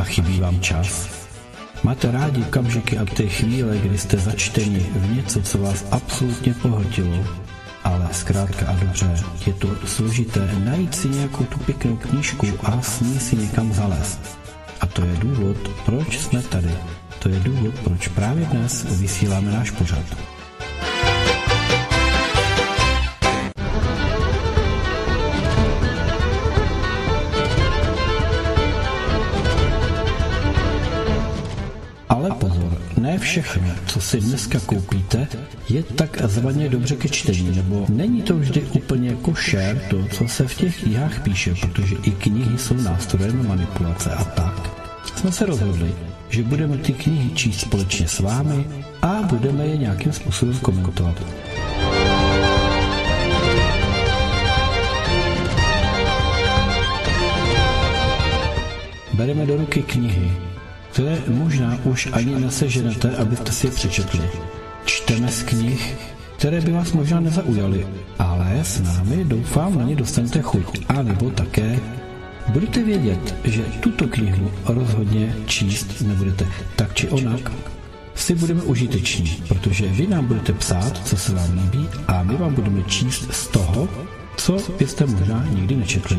chybí vám čas? Máte rádi okamžiky a ty chvíle, kdy jste začteni v něco, co vás absolutně pohltilo, ale zkrátka a dobře, je to složité najít si nějakou tu pěknou knížku a s ní si někam zalézt. A to je důvod, proč jsme tady. To je důvod, proč právě dnes vysíláme náš pořad. Ale pozor, ne všechno, co si dneska koupíte, je takzvaně dobře ke čtení, nebo není to vždy úplně košer to, co se v těch knihách píše, protože i knihy jsou nástrojem manipulace a tak. Jsme se rozhodli, že budeme ty knihy číst společně s vámi a budeme je nějakým způsobem komentovat. Bereme do ruky knihy, které možná už ani neseženete, abyste si je přečetli. Čteme z knih, které by vás možná nezaujaly, ale s námi doufám na ně dostanete chuť. A nebo také budete vědět, že tuto knihu rozhodně číst nebudete. Tak či onak si budeme užiteční, protože vy nám budete psát, co se vám líbí, a my vám budeme číst z toho, co byste možná nikdy nečetli.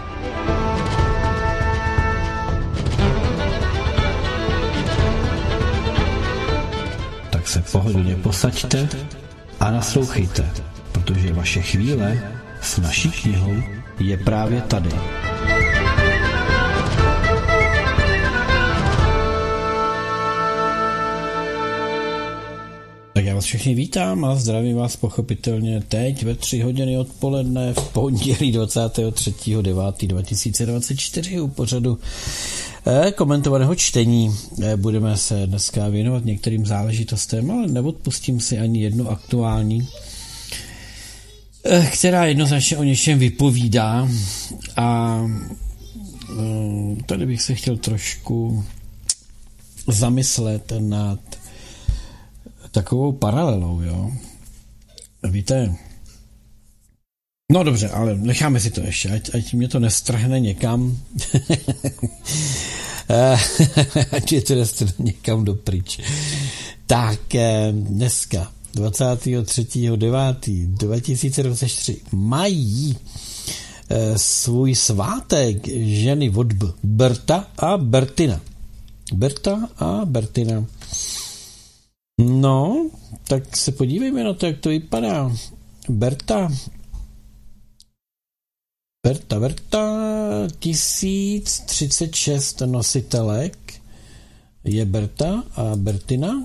Tak se pohodlně posaďte a naslouchejte, protože vaše chvíle s naší knihou je právě tady. Tak já vás všechny vítám a zdravím vás pochopitelně teď ve 3 hodiny odpoledne v pondělí 23.9.2024 u pořadu komentovaného čtení. Budeme se dneska věnovat některým záležitostem, ale neodpustím si ani jednu aktuální, která jednoznačně o něčem vypovídá, a tady bych se chtěl trošku zamyslet nad takovou paralelou, jo. Víte, no dobře, ale necháme si to ještě, ať mě to nestrhne někam, ať je to nestrhne někam dopryč. Tak dneska 23.9.2024 mají svůj svátek ženy od Berta a Bertina. Berta a Bertina. No, tak se podívejme na to, jak to vypadá. Berta 1036 nositelek je Berta a Bertina.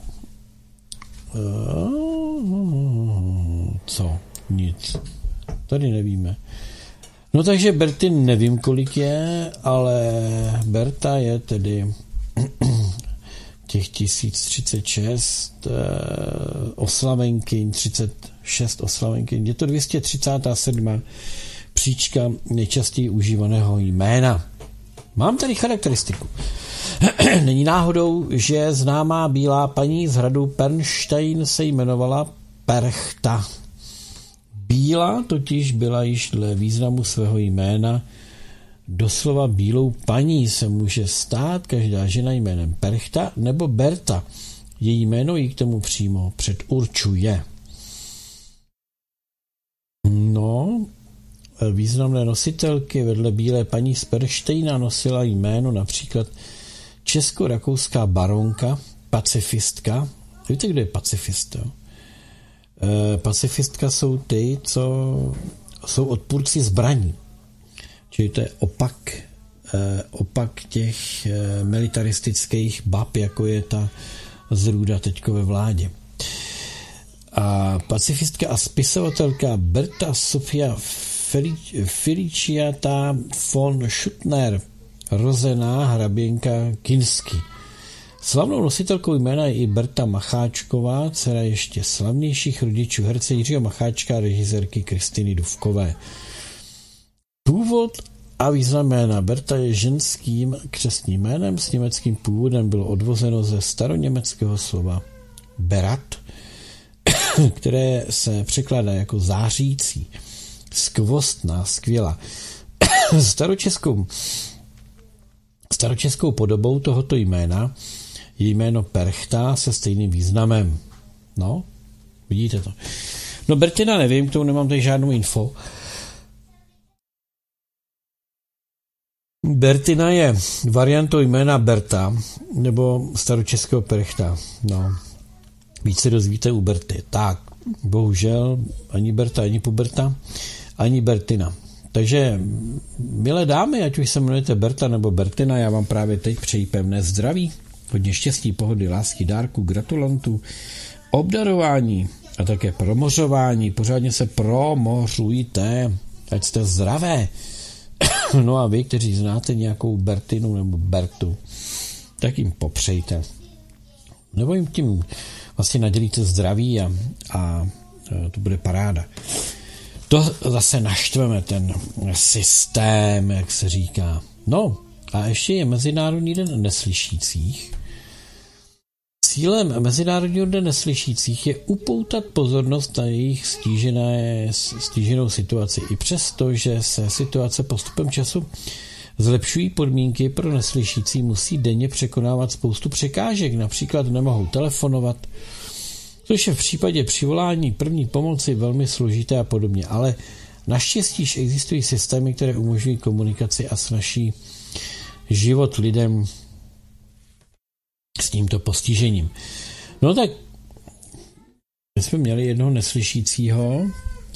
Co? Nic. Tady nevíme. No takže Bertin nevím, kolik je, ale Berta je tedy těch 1036 oslavenkyň, 36 oslavenkyň. Je to 237. příčka nejčastěji užívaného jména. Mám tady charakteristiku. Není náhodou, že známá bílá paní z hradu Pernstein se jmenovala Perchta. Bílá totiž byla již dle významu svého jména doslova bílou paní se může stát každá žena jménem Perchta nebo Berta. Její jméno ji k tomu přímo předurčuje. No, významné nositelky vedle bílé paní z Pernsteina nosila jméno například česko-rakouská baronka, pacifistka. Víte, kdo je pacifista? Pacifistka jsou ty, co jsou odpůrci zbraní. Čili to je opak těch militaristických bab, jako je ta zrůda teďko ve vládě. A pacifistka a spisovatelka Berta Sofia Feliciata von Schuttner, rozená hraběnka Kinsky. Slavnou nositelkou jména je i Berta Macháčková, dcera ještě slavnějších rodičů herce Jiřího Macháčka a režisérky Kristiny Dufkové. Původ a význam jména Berta je ženským křestním jménem s německým původem, bylo odvozeno ze staroněmeckého slova berat, které se překládá jako zářící, skvostná, skvělá. Staročeskou podobou tohoto jména je jméno Perchta se stejným významem. No, vidíte to. No Bertina nevím, k tomu nemám tady žádnou info. Bertina je variantou jména Berta nebo staročeského Perchta. No, víc se dozvíte u Berty. Tak, bohužel ani Berta, ani Puberta, ani Bertina. Takže, milé dámy, ať už se jmenujete Berta nebo Bertina, já vám právě teď přeji pevné zdraví, hodně štěstí, pohody, lásky, dárků, gratulantů, obdarování a také promořování. Pořádně se promořujte, ať jste zdravé. No a vy, kteří znáte nějakou Bertinu nebo Bertu, tak jim popřejte. Nebo jim tím vlastně nadělíte zdraví a to bude paráda. To zase naštveme, ten systém, jak se říká. No a ještě je Mezinárodní den neslyšících. Cílem Mezinárodního dne neslyšících je upoutat pozornost na jejich stíženou situaci. I přesto, že se situace postupem času zlepšují, podmínky pro neslyšící musí denně překonávat spoustu překážek. Například nemohou telefonovat, což je v případě přivolání první pomoci velmi složité a podobně. Ale naštěstí existují systémy, které umožňují komunikaci a snaží život lidem s tímto postižením. No tak, my jsme měli jednoho neslyšícího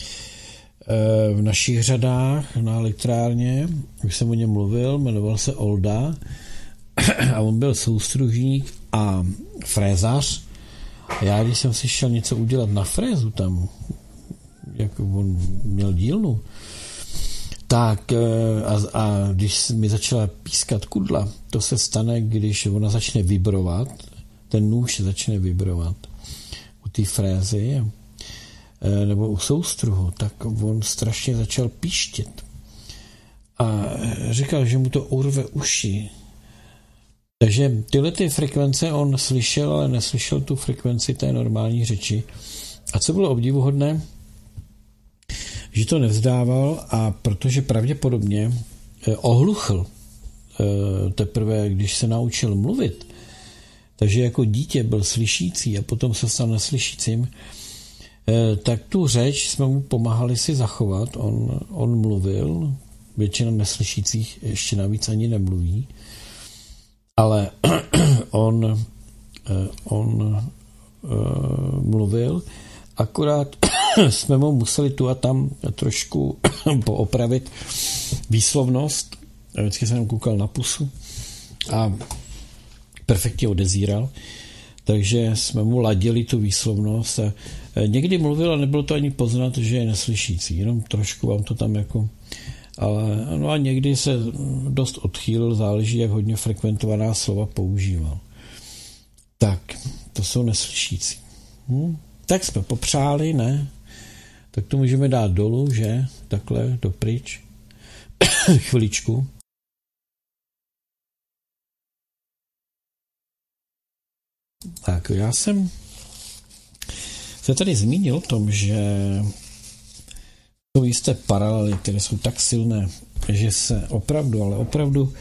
v našich řadách na elektrárně, už jsem o něm mluvil, jmenoval se Olda a on byl soustružník a frézař. A já, když jsem si šel něco udělat na frézu tam, jak on měl dílnu, tak a když mi začala pískat kudla, to se stane, když ona začne vibrovat, ten nůž začne vibrovat u té frézy nebo u soustruhu, tak on strašně začal píštět. A říkal, že mu to urve uši. Takže tyhle ty frekvence on slyšel, ale neslyšel tu frekvenci té normální řeči. A co bylo obdivuhodné, že to nevzdával, a protože pravděpodobně ohluchl teprve, když se naučil mluvit, takže jako dítě byl slyšící a potom se stal neslyšícím, tak tu řeč jsme mu pomáhali si zachovat. On mluvil, většina neslyšících ještě navíc ani nemluví, ale on mluvil, akorát jsme mu museli tu a tam trošku poopravit výslovnost. Vždycky jsem koukal na pusu a perfektně odezíral, takže jsme mu ladili tu výslovnost a někdy mluvil a nebylo to ani poznat, že je neslyšící, jenom trošku vám to tam jako, ale no a někdy se dost odchýlil, záleží, jak hodně frekventovaná slova používal. Tak, to jsou neslyšící. Tak jsme popřáli, ne? Tak to můžeme dát dolů, že? Takhle, dopryč. Chviličku. Tak, já jsem se tady zmínil o tom, že jsou jisté paralely, které jsou tak silné, že se opravdu, ale opravdu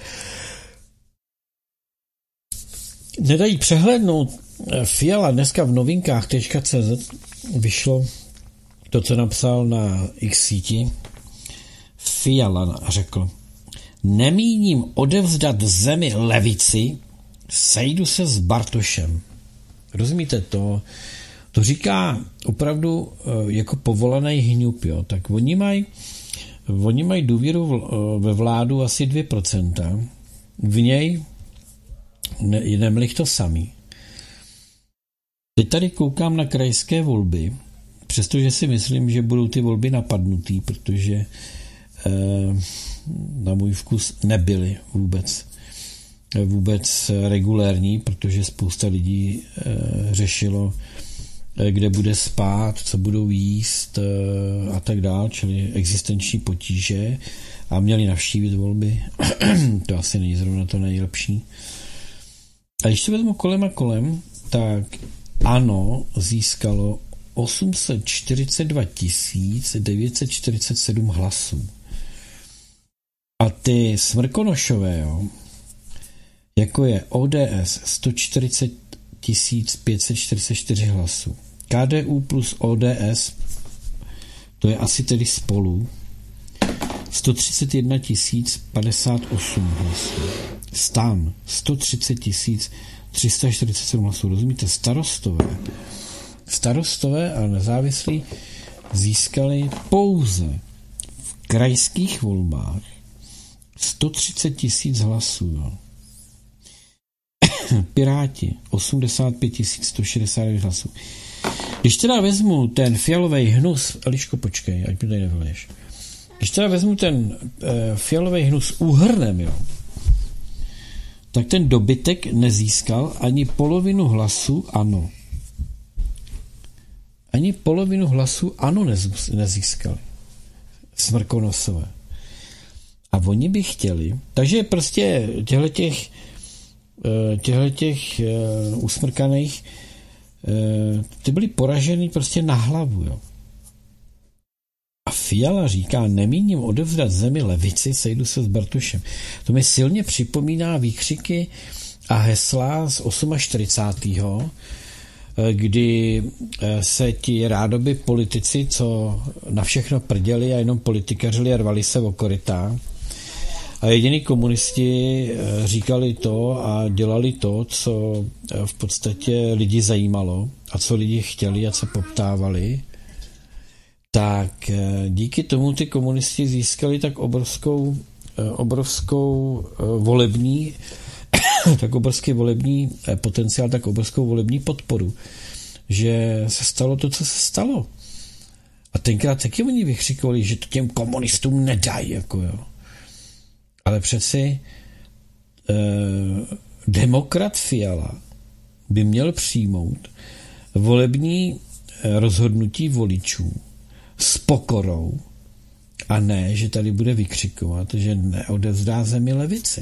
nedají přehlédnout. Fiala dneska v novinkách.cz vyšlo to, co napsal na X síti. Fiala řekl: nemíním odevzdat zemi levici, sejdu se s Bartošem. Rozumíte to? To říká opravdu jako povolaný hňup, jo. Tak oni mají důvěru ve vládu asi 2%. V něj nemlich to samý. Teď tady koukám na krajské volby, přestože si myslím, že budou ty volby napadnutý, protože na můj vkus nebyly vůbec regulérní, protože spousta lidí řešilo, kde bude spát, co budou jíst a tak dál, čili existenční potíže, a měli navštívit volby. To asi není zrovna to nejlepší. A když to vezmu kolem a kolem, tak ANO získalo 842 947 hlasů. A ty smrkonošové, jo, jako je ODS 140 544 hlasů. KDU plus ODS, to je asi tedy Spolu, 131 058 hlasů. STAN 130 347 hlasů. Rozumíte? Starostové a nezávislí získali pouze v krajských volbách 130 000 hlasů. Jo. Piráti 85 169 hlasů. Když teda vezmu ten fialový hnus, Eliško, počkej, ať mi tady nevleješ. Když teda vezmu ten fialový hnus úhrnem, jo, tak ten dobytek nezískal ani polovinu hlasů ANO. Ani polovinu hlasů ANO nezískali. Smrkonosové. A oni by chtěli, takže prostě těchto usmrkaných ty byli poražený prostě na hlavu, jo. A Fiala říká, nemíním odevzdat zemi levici, sejdu se s Bartošem. To mi silně připomíná výkřiky a hesla z 48., kdy se ti rádoby politici, co na všechno prděli a jenom politikařili a rvali se o korytá, a jediní komunisti říkali to a dělali to, co v podstatě lidi zajímalo a co lidi chtěli a co poptávali, tak díky tomu ty komunisti získali tak obrovskou volební tak obrovský volební potenciál, tak obrovskou volební podporu, že se stalo to, co se stalo. A tenkrát taky oni vykřikovali, že to těm komunistům nedají, jako jo. Ale přeci demokrat Fiala by měl přijmout volební rozhodnutí voličů s pokorou a ne, že tady bude vykřikovat, že neodevzdá zemi levici.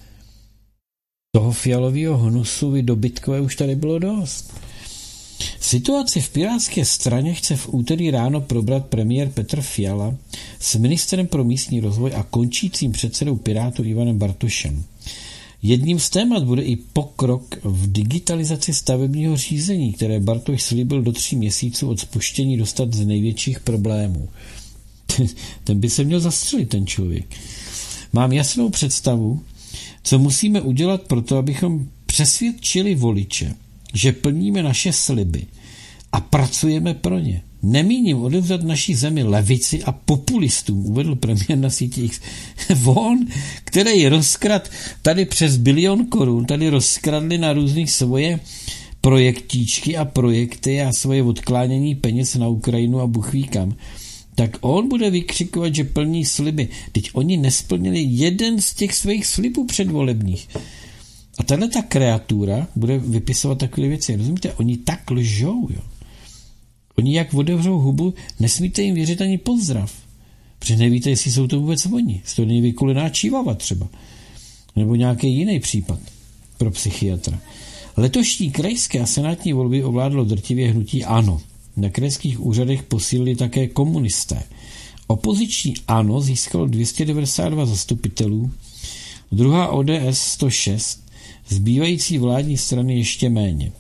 Toho fialového hnusu i dobytkové už tady bylo dost. Situaci v Pirátské straně chce v úterý ráno probrat premiér Petr Fiala s ministrem pro místní rozvoj a končícím předsedou Pirátů Ivanem Bartošem. Jedním z témat bude i pokrok v digitalizaci stavebního řízení, které Bartoš slíbil do 3 měsíců od spuštění dostat z největších problémů. Ten by se měl zastřelit, ten člověk. Mám jasnou představu, co musíme udělat pro to, abychom přesvědčili voliče, že plníme naše sliby a pracujeme pro ně. Nemíním odevzdat naší zemi levici a populistům, uvedl premiér na síti X. On, který rozkrad tady přes 1 bilion korun, tady rozkradli na různých svoje projektíčky a projekty a svoje odklánění peněz na Ukrajinu a Bůh ví kam, tak on bude vykřikovat, že plní sliby. Teď oni nesplnili jeden z těch svých slibů předvolebních. A tahle ta kreatura bude vypisovat takové věci. Rozumíte? Oni tak lžou, jo. Oni jak otevřou hubu, nesmíte jim věřit ani pozdrav. Protože nevíte, jestli jsou to vůbec oni. Z toho není vykulená čívava třeba. Nebo nějaký jiný případ pro psychiatra. Letošní krajské a senátní volby ovládlo drtivě hnutí ANO. Na krajských úřadech posílili také komunisté. Opoziční ANO získalo 292 zastupitelů, druhá ODS 106, zbývající vládní strany ještě méně.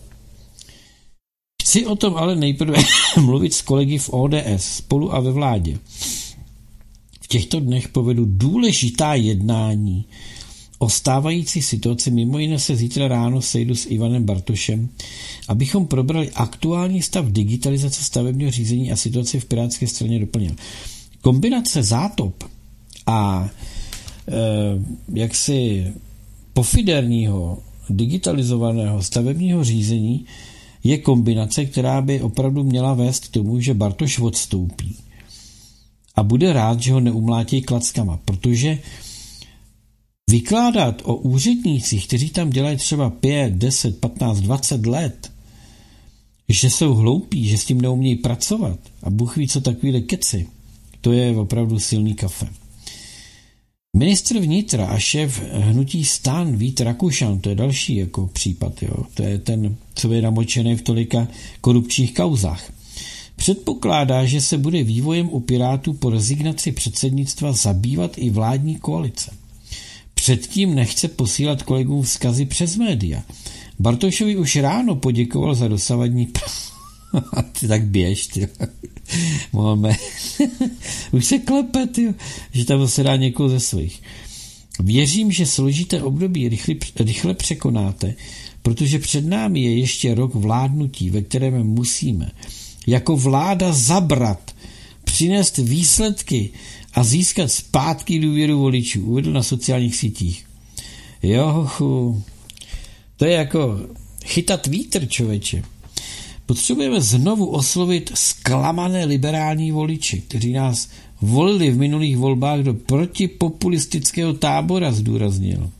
Chci o tom ale nejprve mluvit s kolegy v ODS, Spolu a ve vládě. V těchto dnech povedu důležitá jednání o stávající situaci, mimo jiné se zítra ráno sejdu s Ivanem Bartošem, abychom probrali aktuální stav digitalizace stavebního řízení a situaci v Pirátské straně doplnil. Kombinace zátop a jaksi pofiderního digitalizovaného stavebního řízení je kombinace, která by opravdu měla vést k tomu, že Bartoš odstoupí a bude rád, že ho neumlátí klackama, protože vykládat o úřednících, kteří tam dělají třeba 5, 10, 15, 20 let, že jsou hloupí, že s tím neumějí pracovat a Bůh ví, co takovýhle keci, to je opravdu silný kafe. Ministr vnitra a šéf hnutí STAN Vít Rakušan, to je další jako případ, jo. To je ten, co je namočený v tolika korupčních kauzách. Předpokládá, že se bude vývojem u Pirátů po rezignaci předsednictva zabývat i vládní koalice. předtím nechce posílat kolegům vzkazy přes média. Bartošovi už ráno poděkoval za dosavadní ty tak běž, ty. Máme. Už se klepe, ty, že tam zase dá někoho ze svých. Věřím, že složité období rychle překonáte, protože před námi je ještě rok vládnutí, ve kterém musíme jako vláda zabrat, přinést výsledky a získat zpátky důvěru voličů, uvedl na sociálních sítích. Jo, to je jako chytat vítr, člověče. Potřebujeme znovu oslovit zklamané liberální voliči, kteří nás volili v minulých volbách do protipopulistického tábora, zdůraznil.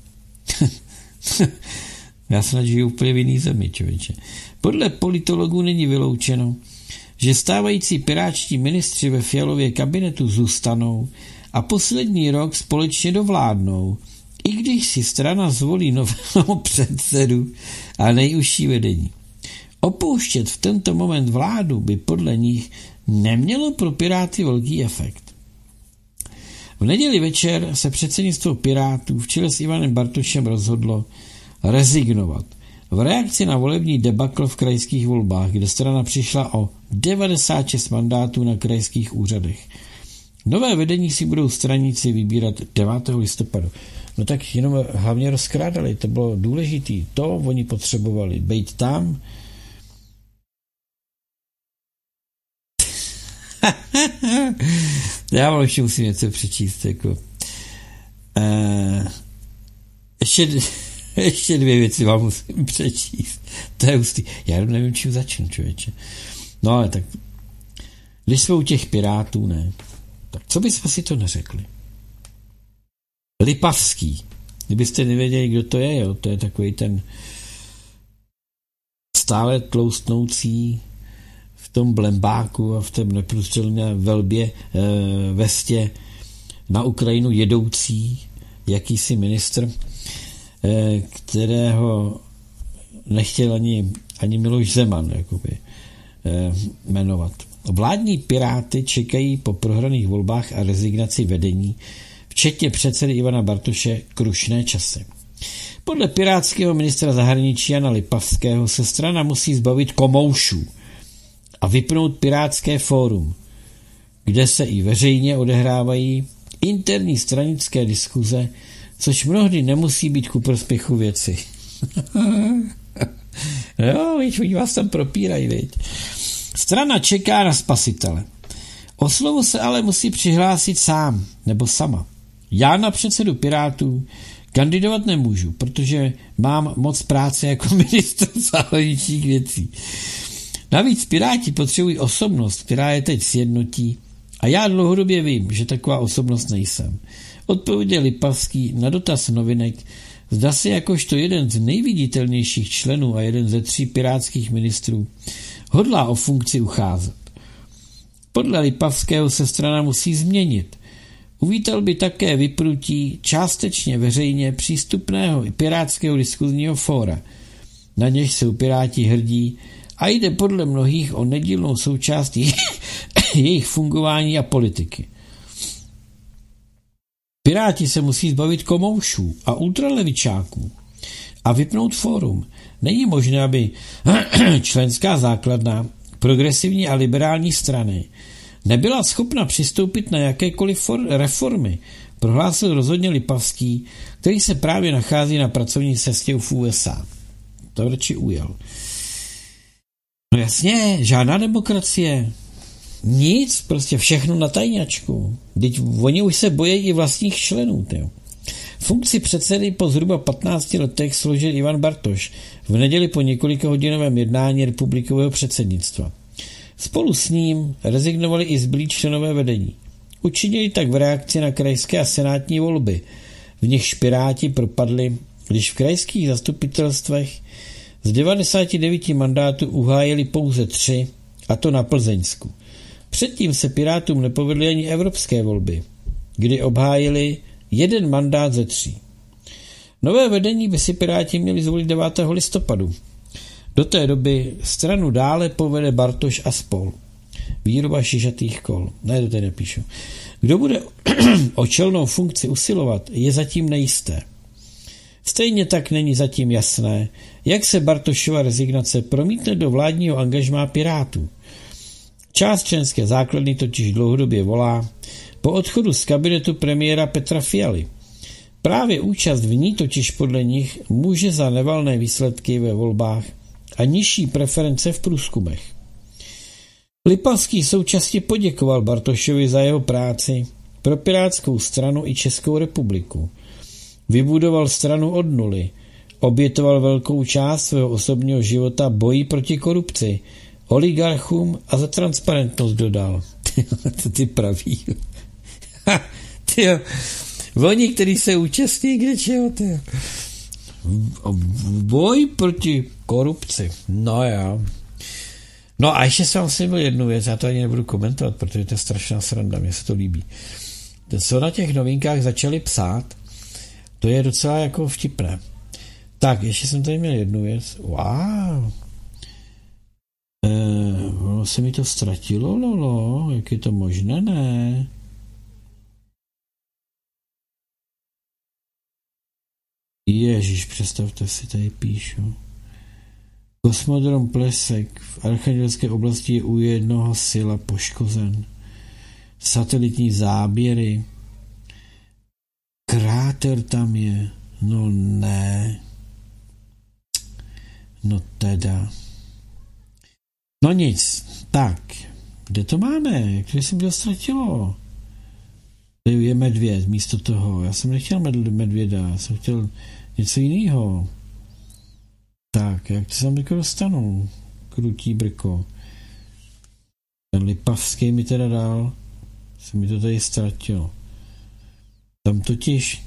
Já snad žiju úplně v jiný zemi, člověče. Podle politologů není vyloučeno, že stávající pirátští ministři ve Fialově kabinetu zůstanou a poslední rok společně dovládnou, i když si strana zvolí nového předsedu a nejužší vedení. Opouštět v tento moment vládu by podle nich nemělo pro Piráty velký efekt. V neděli večer se předsednictvo Pirátů v čele s Ivanem Bartošem rozhodlo rezignovat. V reakci na volební debakl v krajských volbách, kde strana přišla o 96 mandátů na krajských úřadech. Nové vedení si budou straníci vybírat 9. listopadu. No tak jenom hlavně rozkrádali, to bylo důležitý. To oni potřebovali, být tam. Já vám ještě musím něco přečíst. Jako. Ještě 2 věci vám musím přečíst. To je hustý. Já jenom nevím, čím začnu, člověče. No ale tak, když jsme u těch Pirátů, ne, tak co bychom si to neřekli? Lipavský. Kdybyste nevěděli, kdo to je, jo, to je takový ten stále tloustnoucí v tom blembáku a v tom neprůstřelné velbě vestě na Ukrajinu jedoucí jakýsi ministr, kterého nechtěl ani Miloš Zeman jakoby, jmenovat. Vládní Piráty čekají po prohraných volbách a rezignaci vedení, včetně předsedy Ivana Bartoše, krušné časy. Podle pirátského ministra zahraničí Jana Lipavského se strana musí zbavit komoušů a vypnout pirátské fórum, kde se i veřejně odehrávají interní stranické diskuze, což mnohdy nemusí být ku prospěchu věci. Jo, víš, oni vás tam propírají, viď. Strana čeká na spasitele. O slovo se ale musí přihlásit sám nebo sama. Já na předsedu Pirátů kandidovat nemůžu, protože mám moc práce jako ministr zahraničních věcí. Navíc Piráti potřebují osobnost, která je teď sjednotí, a já dlouhodobě vím, že taková osobnost nejsem. Odpověděl Lipavský na dotaz novinek, zda se jakožto jeden z nejviditelnějších členů a jeden ze 3 pirátských ministrů hodlá o funkci ucházet. Podle Lipavského se strana musí změnit. Uvítal by také vypnutí částečně veřejně přístupného i pirátského diskuzního fóra, na něž jsou Piráti hrdí a jde podle mnohých o nedílnou součást jejich fungování a politiky. Piráti se musí zbavit komoušů a ultralevičáků a vypnout fórum. Není možné, aby členská základna progresivní a liberální strany nebyla schopna přistoupit na jakékoliv reformy, prohlásil rozhodně Lipavský, který se právě nachází na pracovní cestě v USA. To radši ujel. No jasně, žádná demokracie. Nic, prostě všechno na tajňačku. Teď oni už se bojí i vlastních členů. Tyjo. Funkci předsedy po zhruba 15 letech složil Ivan Bartoš v neděli po několikahodinovém jednání republikového předsednictva. Spolu s ním rezignovali i zbylí členové vedení. Učinili tak v reakci na krajské a senátní volby, v nichž Piráti propadli, když v krajských zastupitelstvech z 99 mandátů uhájili pouze 3, a to na Plzeňsku. Předtím se Pirátům nepovedly ani evropské volby, kdy obhájili 1 mandát ze 3. Nové vedení by si Piráti měli zvolit 9. listopadu. Do té doby stranu dále povede Bartoš a spol. Výroba šišatých kol. Ne, to tady nepíšu. Kdo bude o čelnou funkci usilovat, je zatím nejisté. Stejně tak není zatím jasné, jak se Bartošova rezignace promítne do vládního angažmá Pirátů. Část členské základny totiž dlouhodobě volá po odchodu z kabinetu premiéra Petra Fialy. Právě účast v ní totiž podle nich může za nevalné výsledky ve volbách a nižší preference v průzkumech. Lipavský současně poděkoval Bartošovi za jeho práci pro Pirátskou stranu i Českou republiku. Vybudoval stranu od nuly, obětoval velkou část svého osobního života boji proti korupci, oligarchům a za transparentnost dodal. To ty praví. Oni, kteří se účastní kde čeho, boj proti korupci. No jo. No a ještě jsem vám si byl jednu věc, já to ani nebudu komentovat, protože to je strašná sranda, mně se to líbí. Co na těch novinkách začali psát, to je docela jako vtipné. Tak, ještě jsem tady měl jednu věc. Wow. Ono se mi to ztratilo, lolo. Jak je to možné, ne? Ježíš, představte si, tady píšu. Kosmodrom Plesek v Archangelské oblasti je u jednoho sila poškozen. Satelitní záběry. Kráter tam je. No ne. No teda. No nic. Tak. Kde to máme? Jak to jsem to ztratilo? Tady je medvěd místo toho. Já jsem nechtěl medvěda. Já jsem chtěl něco jiného. Tak, jak to se tam jako dostanu? Krutí brko. Ten Lipavský mi teda dal. Se mi to tady ztratilo. Tam totiž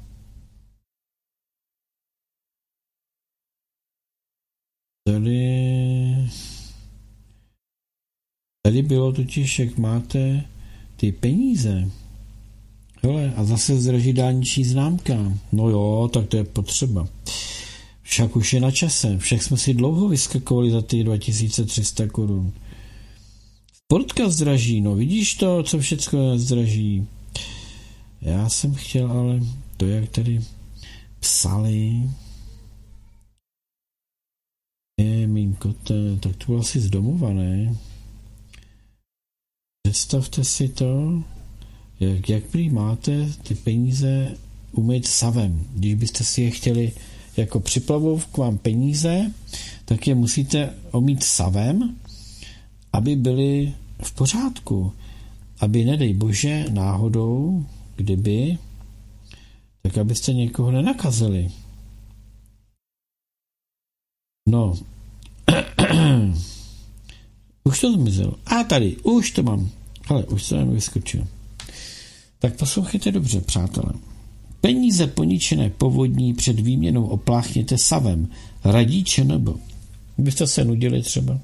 tady bylo totiž, jak máte ty peníze. Hele, a zase zdraží dálniční známka. No jo, tak to je potřeba. Však už je na čase. Však jsme si dlouho vyskakovali za ty 2300 korun. Sportka zdraží, no vidíš to, co všechno zdraží. Já jsem chtěl, ale to, jak tady psali, mínko, tak to bylo asi z domova, ne? Představte si to, jak prý máte ty peníze umýt savem. Když byste si je chtěli jako připlavou k vám peníze, tak je musíte omýt savem, aby byly v pořádku. Aby, nedej bože, náhodou, kdyby, tak abyste někoho nenakazili. No. Už to zmizelo. A tady, už to mám. Hele, už se nám vyskočil. Tak poslouchejte dobře, přátelé. Peníze poničené povodní před výměnou opláchněte savem. Radí ČNB. Byste se nudili třeba.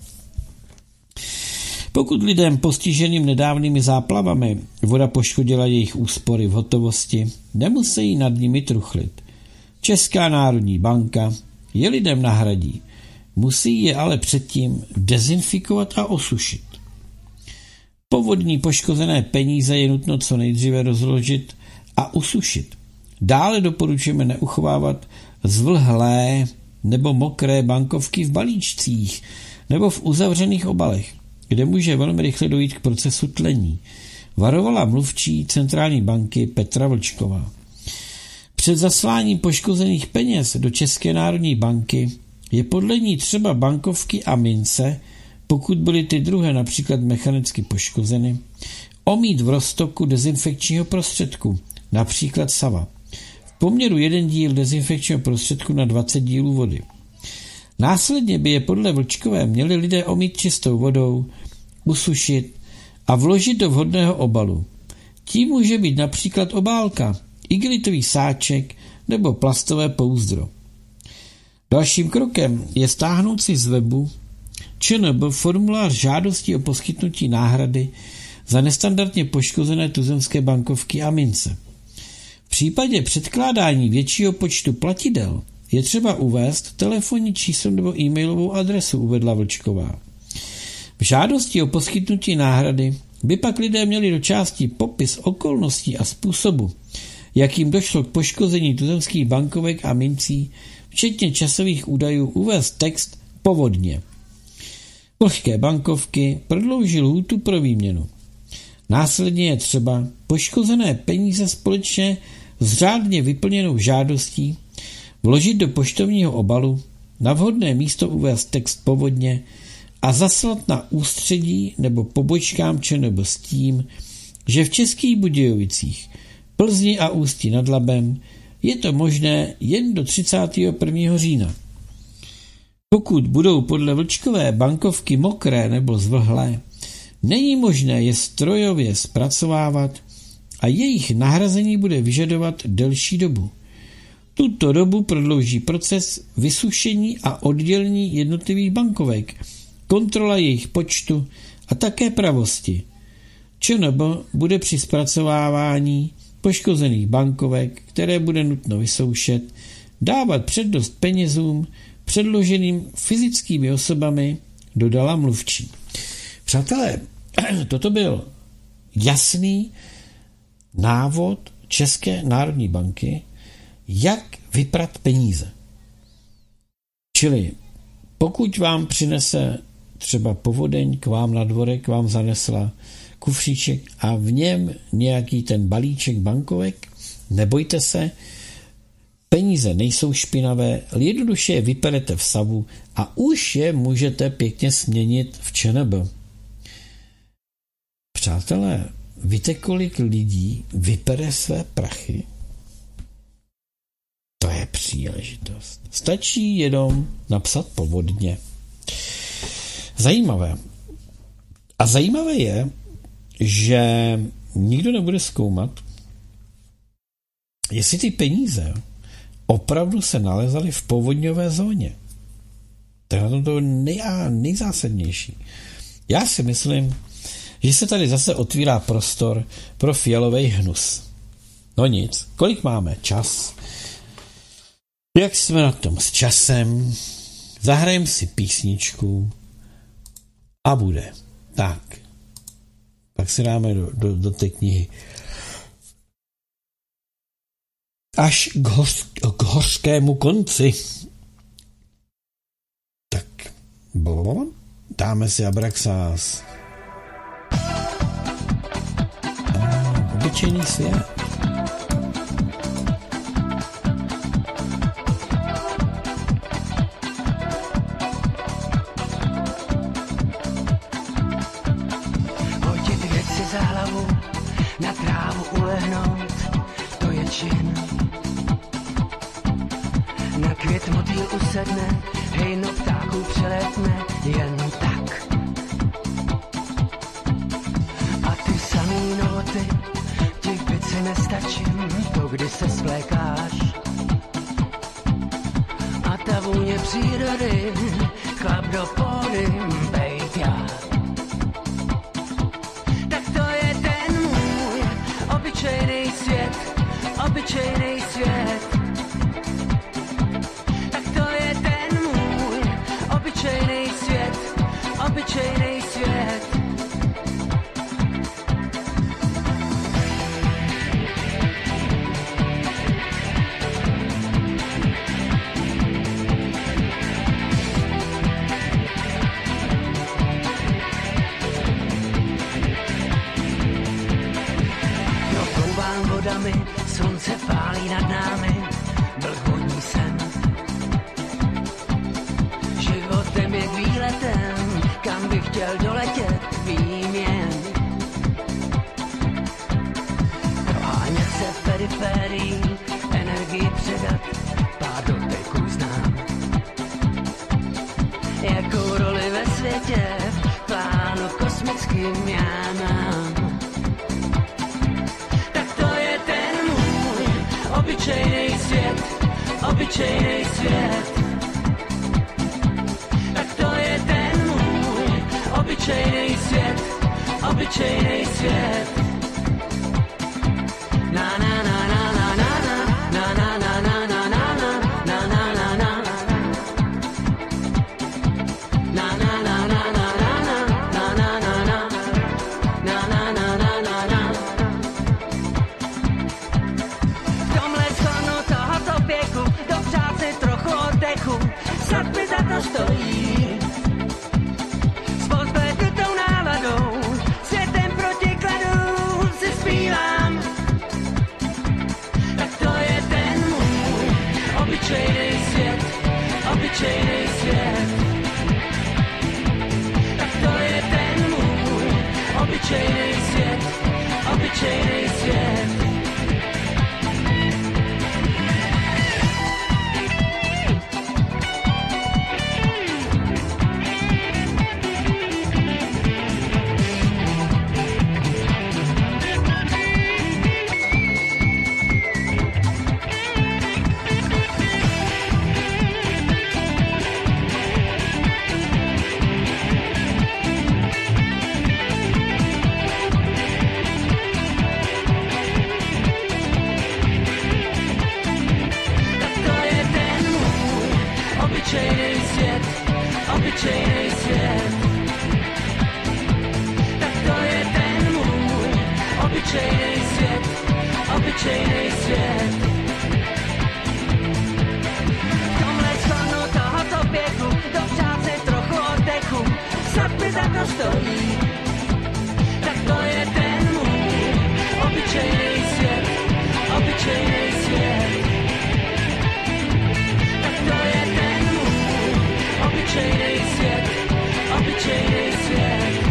Pokud lidem postiženým nedávnými záplavami voda poškodila jejich úspory v hotovosti, nemusí nad nimi truchlit. Česká národní banka je lidem nahradí. Musí je ale předtím dezinfikovat a osušit. Povodní poškozené peníze je nutno co nejdříve rozložit a usušit. Dále doporučujeme neuchovávat zvlhlé nebo mokré bankovky v balíčcích nebo v uzavřených obalech, kde může velmi rychle dojít k procesu tlení, varovala mluvčí centrální banky Petra Vlčková. Před zasláním poškozených peněz do České národní banky je podle ní třeba bankovky a mince, pokud byly ty druhé například mechanicky poškozeny, omít v roztoku dezinfekčního prostředku, například sava. V poměru 1 díl dezinfekčního prostředku na 20 dílů vody. Následně by je podle Vlčkové měli lidé omít čistou vodou, usušit a vložit do vhodného obalu. Tím může být například obálka, igelitový sáček nebo plastové pouzdro. Dalším krokem je stáhnout si z webu ČNB formulář žádosti o poskytnutí náhrady za nestandardně poškozené tuzemské bankovky a mince. V případě předkládání většího počtu platidel je třeba uvést telefonní číslo nebo e-mailovou adresu, uvedla Vlčková. V žádosti o poskytnutí náhrady by pak lidé měli do části popis okolností a způsobu, jakým došlo k poškození tuzemských bankovek a mincí, včetně časových údajů, uvést text povodně. Vlhké bankovky prodlouží lhůtu pro výměnu. Následně je třeba poškozené peníze společně s řádně vyplněnou žádostí vložit do poštovního obalu, na vhodné místo uvést text povodně a zaslat na ústředí nebo pobočkám ČNB s tím, že v Českých Budějovicích, Plzni a Ústí nad Labem je to možné jen do 31. října. Pokud budou podle Vlčkové bankovky mokré nebo zvlhlé, není možné je strojově zpracovávat a jejich nahrazení bude vyžadovat delší dobu. Tuto dobu prodlouží proces vysušení a oddělení jednotlivých bankovek, kontrola jejich počtu a také pravosti. ČNB bude při zpracovávání poškozených bankovek, které bude nutno vysoušet, dávat přednost penězům předloženým fyzickými osobami, dodala mluvčí. Přátelé, toto byl jasný návod České národní banky, jak vyprat peníze. Čili pokud vám přinese třeba povodeň k vám na dvorek, vám zanesla kufříček a v něm nějaký ten balíček bankovek, nebojte se, peníze nejsou špinavé, jednoduše je vyperete v savu a už je můžete pěkně směnit v ČNB. Přátelé, víte, kolik lidí vypere své prachy? To je příležitost. Stačí jenom napsat povodně. Zajímavé. A zajímavé je, že nikdo nebude zkoumat, jestli ty peníze opravdu se nalezaly v povodňové zóně. To je na tom to nejzásadnější. Já si myslím, že se tady zase otvírá prostor pro fialový hnus. No nic, kolik máme? Čas. Jak jsme na tom s časem? Zahrajeme si písničku a bude. Tak. Pak si dáme do té knihy. Až k hořkému konci. Tak. Dáme si Abraxas. Obyčejný svět. Za hlavu, na trávu ulehnout, to je čin. Na květ motýl usedne, hejno ptáků přelétne, jen tak. A ty samý noty, ti k pici nestačím, to kdy se svlékáš. A ta vůně přírody, chlap do pódy, bejt já. Obyčejný svět, tak to je ten můj obyčejný svět, obyčejný svět. Prokouvám vodami, slunce pálí nad námi, vlhvodní jsem. Životem je výletem, kam bych chtěl doletět, vím jen. Prohánět se v periferii, energii předat, pár doteků znám. Jakou roli ve světě, plánu kosmickým já mám. Obyčejný svět, obyčejný svět. Tak to je ten můj obyčejný svět, obyčejný svět. Na na na na na na na na na na na na na na na na. Na na na na na na na na na na. Na na na na na na. obyčejnej svět. Tak to je ten můj obyčejnej svět, obyčejnej svět. Obyčejnej svět, obyčejnej svět. Tak to je ten můj obyčejnej svět, obyčejnej svět. V tomhle skonu tohoto běhu dopřát si trochu oddechu, snad mi za to stojí. Tak to je ten můj obyčejnej svět, obyčejnej svět. Tak to je ten obyčejnej svět, obyčejnej svět.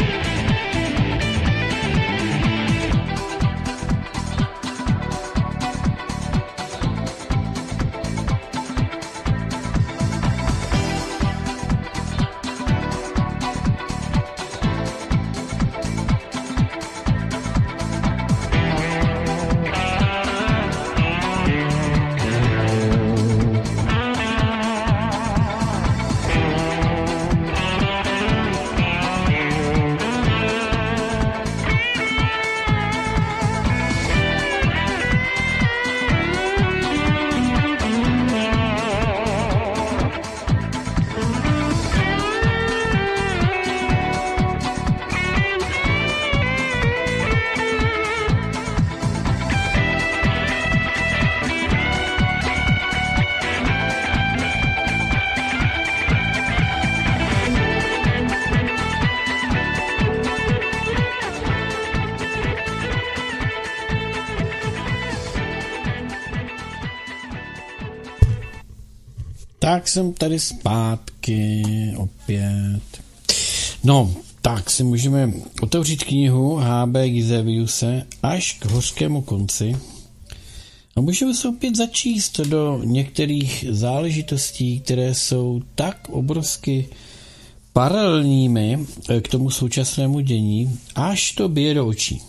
Tak jsem tady zpátky opět. No, tak si můžeme otevřít knihu H.B. Giseviuse až k hořkému konci a můžeme se opět začíst do některých záležitostí, které jsou tak obrovsky paralelními k tomu současnému dění, až to bije do očí.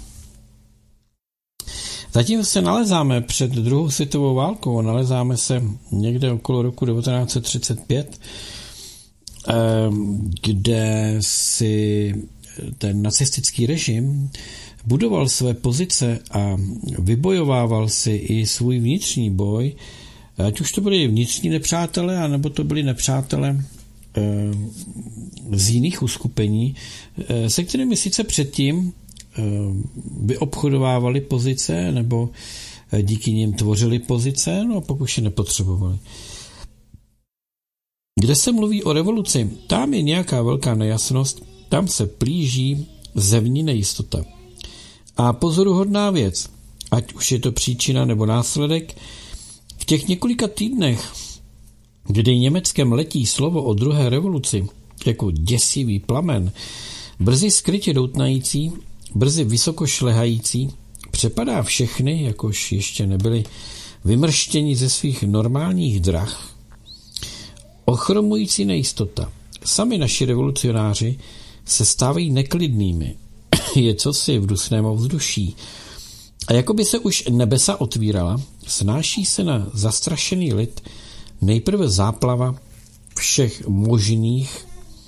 Zatím se nalezáme před druhou světovou válkou, nalezáme se někde okolo roku 1935, kde si ten nacistický režim budoval své pozice a vybojovával si i svůj vnitřní boj, ať už to byli vnitřní nepřátelé, anebo to byli nepřátelé z jiných uskupení, se kterými sice předtím vyobchodovávali pozice, nebo díky nim tvořili pozice, no a pak už je nepotřebovali. Kde se mluví o revoluci, tam je nějaká velká nejasnost, tam se plíží zevní nejistota. A pozoruhodná věc, ať už je to příčina nebo následek, v těch několika týdnech, kdy Německem letí slovo o druhé revoluci jako děsivý plamen, brzy skrytě doutnající, brzy vysoko šlehající, přepadá všechny, jakož ještě nebyli vymrštěni ze svých normálních drah. Ochromující nejistota. Sami naši revolucionáři se stávají neklidnými. Je cosi v dusném ovzduší. A jako by se už nebesa otvírala, snáší se na zastrašený lid nejprve záplava všech možných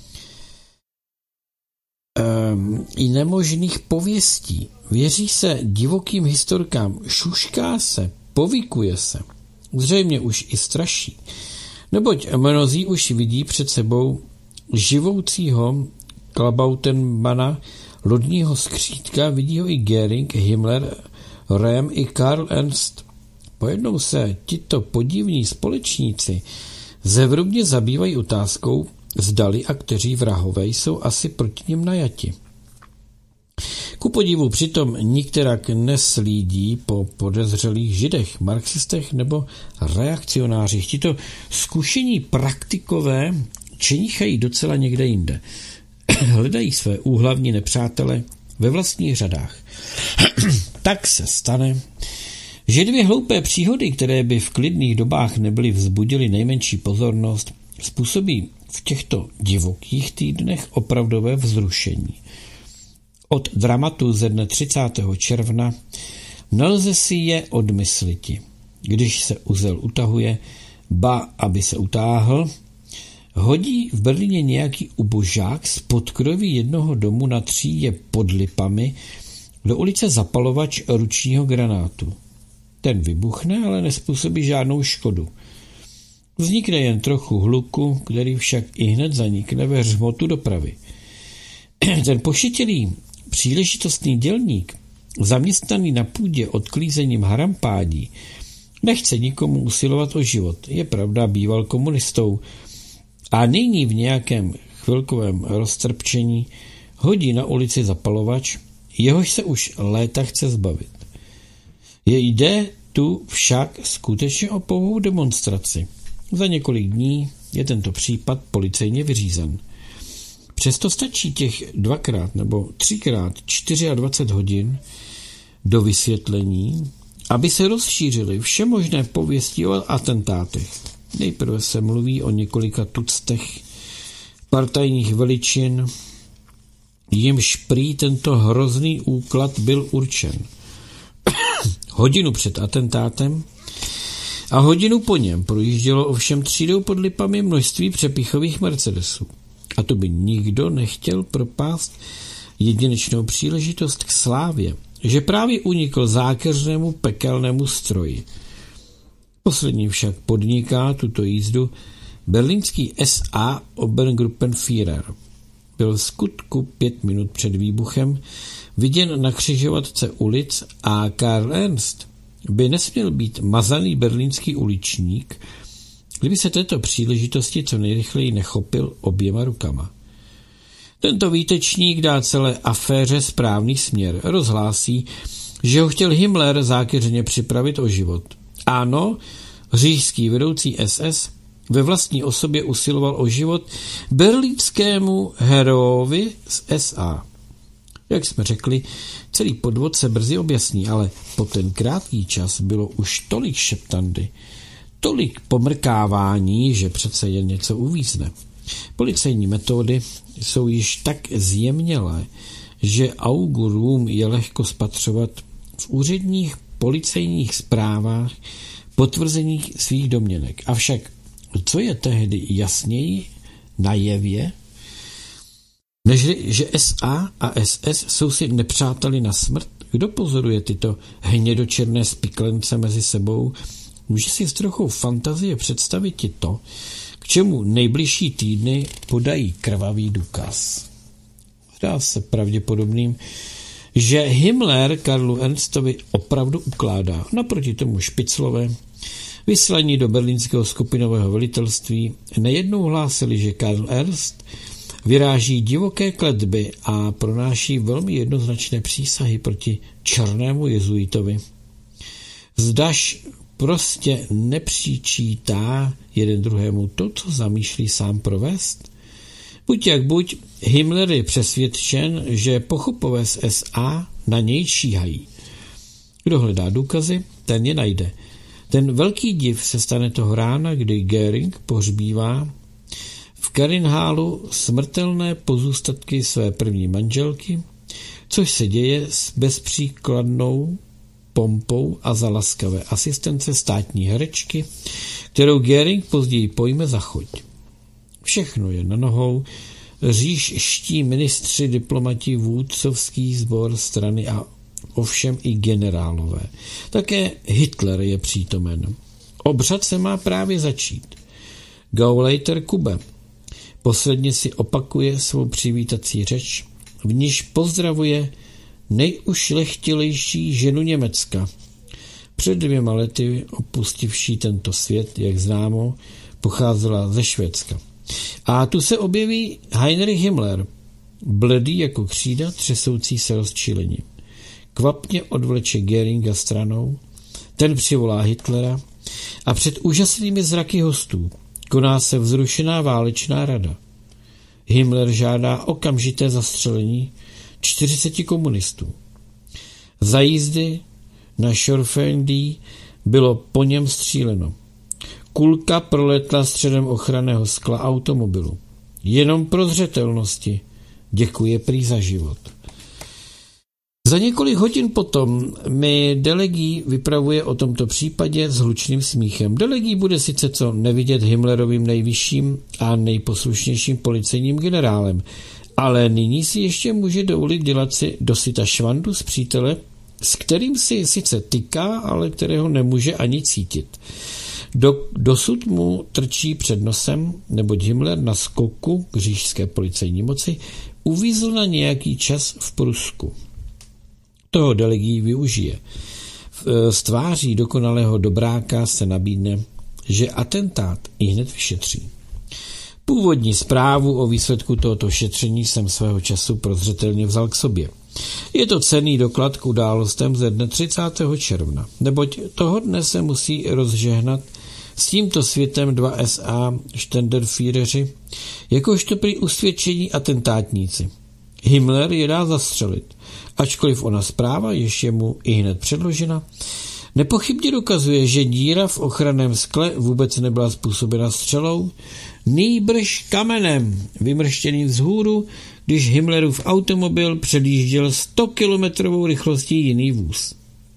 i nemožných pověstí. Věří se divokým historkám, šušká se, povykuje se, zřejmě už i straší. Neboť mnozí už vidí před sebou živoucího Klabautenmana, lodního skřídka, vidí ho i Göring, Himmler, Röhm i Karl Ernst. Pojednou se tito podivní společníci zevrubně zabývají otázkou, zdali a kteří vrahové jsou asi proti nim najati. Ku podivu přitom nikterak neslídí po podezřelých židech, marxistech nebo reakcionářích. Tito zkušení praktikové čenichají docela někde jinde. Hledají své úhlavní nepřátele ve vlastních řadách. Tak se stane, že dvě hloupé příhody, které by v klidných dobách nebyly vzbudily nejmenší pozornost, způsobí v těchto divokých týdnech opravdové vzrušení. Od dramatu ze dne 30. června nelze si je odmysliti. Když se uzel utahuje, ba, aby se utáhl, hodí v Berlíně nějaký ubožák z podkroví jednoho domu na třídě pod Lipami do ulice zapalovač ručního granátu. Ten vybuchne, ale nespůsobí žádnou škodu. Vznikne jen trochu hluku, který však i hned zanikne ve hřmotu dopravy. Ten pošetilý příležitostný dělník, zaměstnaný na půdě odklízením harampádí, nechce nikomu usilovat o život. Je pravda, býval komunistou a nyní v nějakém chvilkovém roztrpčení hodí na ulici zapalovač, jehož se už léta chce zbavit. Jde tu však skutečně o pouhou demonstraci. Za několik dní je tento případ policejně vyřízen. Přesto stačí těch 2x nebo 3x 24 hodin do vysvětlení, aby se rozšířily všemožné pověsti o atentátech. Nejprve se mluví o několika tuctech partajních veličin, jimž prý tento hrozný úklad byl určen. Hodinu před atentátem a hodinu po něm projíždělo ovšem třídou pod Lipami množství přepichových Mercedesů. A to by nikdo nechtěl propást jedinečnou příležitost k slávě, že právě unikl zákeřnému pekelnému stroji. Poslední však podniká tuto jízdu berlínský SA Obergruppenführer. Byl v skutku 5 minut před výbuchem viděn na křižovatce ulic a Karl Ernst by nesměl být mazaný berlínský uličník, kdyby se této příležitosti co nejrychleji nechopil oběma rukama. Tento výtečník dá celé aféře správný směr. Rozhlásí, že ho chtěl Himmler zákeřně připravit o život. Ano, říšský vedoucí SS ve vlastní osobě usiloval o život berlínskému herovi z SA. Jak jsme řekli, celý podvod se brzy objasní, ale po ten krátký čas bylo už tolik šeptandy, tolik pomrkávání, že přece jen něco uvízne. Policejní metody jsou již tak zjemnělé, že augurům je lehko spatřovat v úředních policejních zprávách potvrzeních svých domněnek. Avšak co je tehdy jasněji na jevě, než že SA a SS jsou si nepřáteli na smrt? Kdo pozoruje tyto hnědočerné spiklence mezi sebou, může si s trochou fantazie představit i to, k čemu nejbližší týdny podají krvavý důkaz. Zdá se pravděpodobným, že Himmler Karlu Ernstovi opravdu ukládá. Naproti tomu Špiclové, vyslaní do berlínského skupinového velitelství, nejednou hlásili, že Karl Ernst vyráží divoké kletby a pronáší velmi jednoznačné přísahy proti černému jezuitovi. Zdaž prostě nepřičítá jeden druhému to, co zamýšlí sám provést? Buď jak buď, Himmler je přesvědčen, že pochopové z SA na něj číhají. Kdo hledá důkazy, ten je najde. Ten velký div se stane toho rána, kdy Göring pohřbívá v Karinhálu smrtelné pozůstatky své první manželky, což se děje s bezpříkladnou pompou a za laskavé asistence státní herečky, kterou Göring později pojme za choď. Všechno je na nohou, říšští ministři, diplomati, vůdcovský sbor strany a ovšem i generálové. Také Hitler je přítomen. Obřad se má právě začít. Gauleiter Kube posledně si opakuje svou přivítací řeč, v níž pozdravuje nejušlechtilejší ženu Německa. Před 2 lety opustivší tento svět, jak známo, pocházela ze Švédska. A tu se objeví Heinrich Himmler. Bledý jako křída, třesoucí se rozčilením. Kvapně odvleče Göringa stranou, ten přivolá Hitlera a před úžasnými zraky hostů koná se vzrušená válečná rada. Himmler žádá okamžité zastřelení 40 komunistů. Za jízdy na Schorfendie bylo po něm stříleno. Kulka proletla středem ochranného skla automobilu. Jenom pro zřetelnosti. Děkuje prý za život. Za několik hodin potom mi Delegý vypravuje o tomto případě s hlučným smíchem. Delegý bude sice co nevidět Himmlerovým nejvyšším a nejposlušnějším policejním generálem, ale nyní si ještě může dovolit dělat si dosyta švandu z přítele, s kterým si sice tyká, ale kterého nemůže ani cítit. Dosud mu trčí před nosem, neboť Himmler na skoku k říšské policejní moci uvízl na nějaký čas v Prusku. Toho Delegý využije. Z tváří dokonalého dobráka se nabídne, že atentát ihned vyšetří. Původní zprávu o výsledku tohoto šetření jsem svého času prozřetelně vzal k sobě. Je to cenný doklad k událostem ze dne 30. června, neboť toho dne se musí rozžehnat s tímto světem dva SA Ständerführeři, jakožto prý usvědčení atentátníci. Himmler je dá zastřelit, ačkoliv ona zpráva, jež je mu ihned předložena, nepochybně dokazuje, že díra v ochranném skle vůbec nebyla způsobena střelou, nýbrž kamenem vymrštěným vzhůru, když Himmlerův automobil předjížděl 100 kilometrovou rychlostí jiný vůz.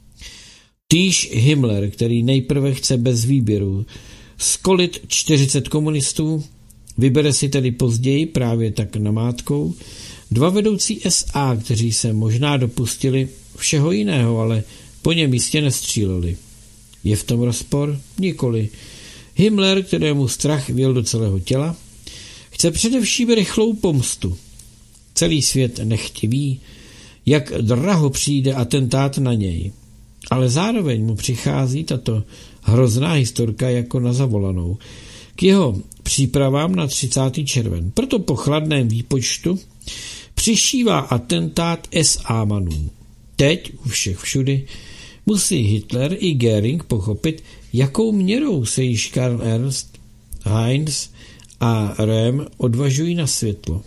Týž Himmler, který nejprve chce bez výběru skolit 40 komunistů, vybere si tedy později právě tak namátkou dva vedoucí SA, kteří se možná dopustili všeho jiného, ale po něm jistě nestříleli. Je v tom rozpor? Nikoli. Himmler, kterému strach vjel do celého těla, chce především rychlou pomstu. Celý svět nechť ví, jak draho přijde atentát na něj. Ale zároveň mu přichází tato hrozná historka jako na zavolanou k jeho přípravám na 30. červen. Proto po chladném výpočtu přišívá atentát SA-manů. Teď u všech všudy musí Hitler i Göring pochopit, jakou měrou se již Karl Ernst, Heinz a Röhm odvažují na světlo.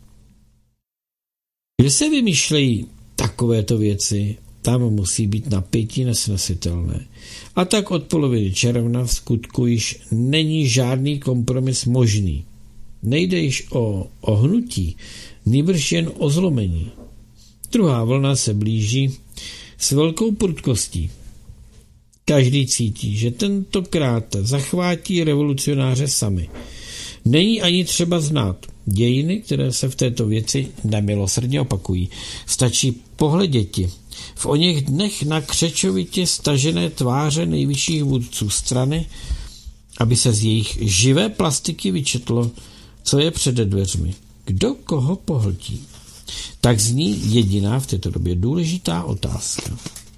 Kde se vymýšlejí takovéto věci, tam musí být napětí nesnesitelné. A tak od poloviny června v skutku již není žádný kompromis možný. Nejde již o ohnutí, nýbrž jen o zlomení. Druhá vlna se blíží s velkou prudkostí. Každý cítí, že tentokrát zachvátí revolucionáře sami. Není ani třeba znát dějiny, které se v této věci nemilosrdně opakují. Stačí pohleděti v oněch dnech na křečovitě stažené tváře nejvyšších vůdců strany, aby se z jejich živé plastiky vyčetlo, co je přede dveřmi. Kdo koho pohltí? Tak zní jediná v této době důležitá otázka.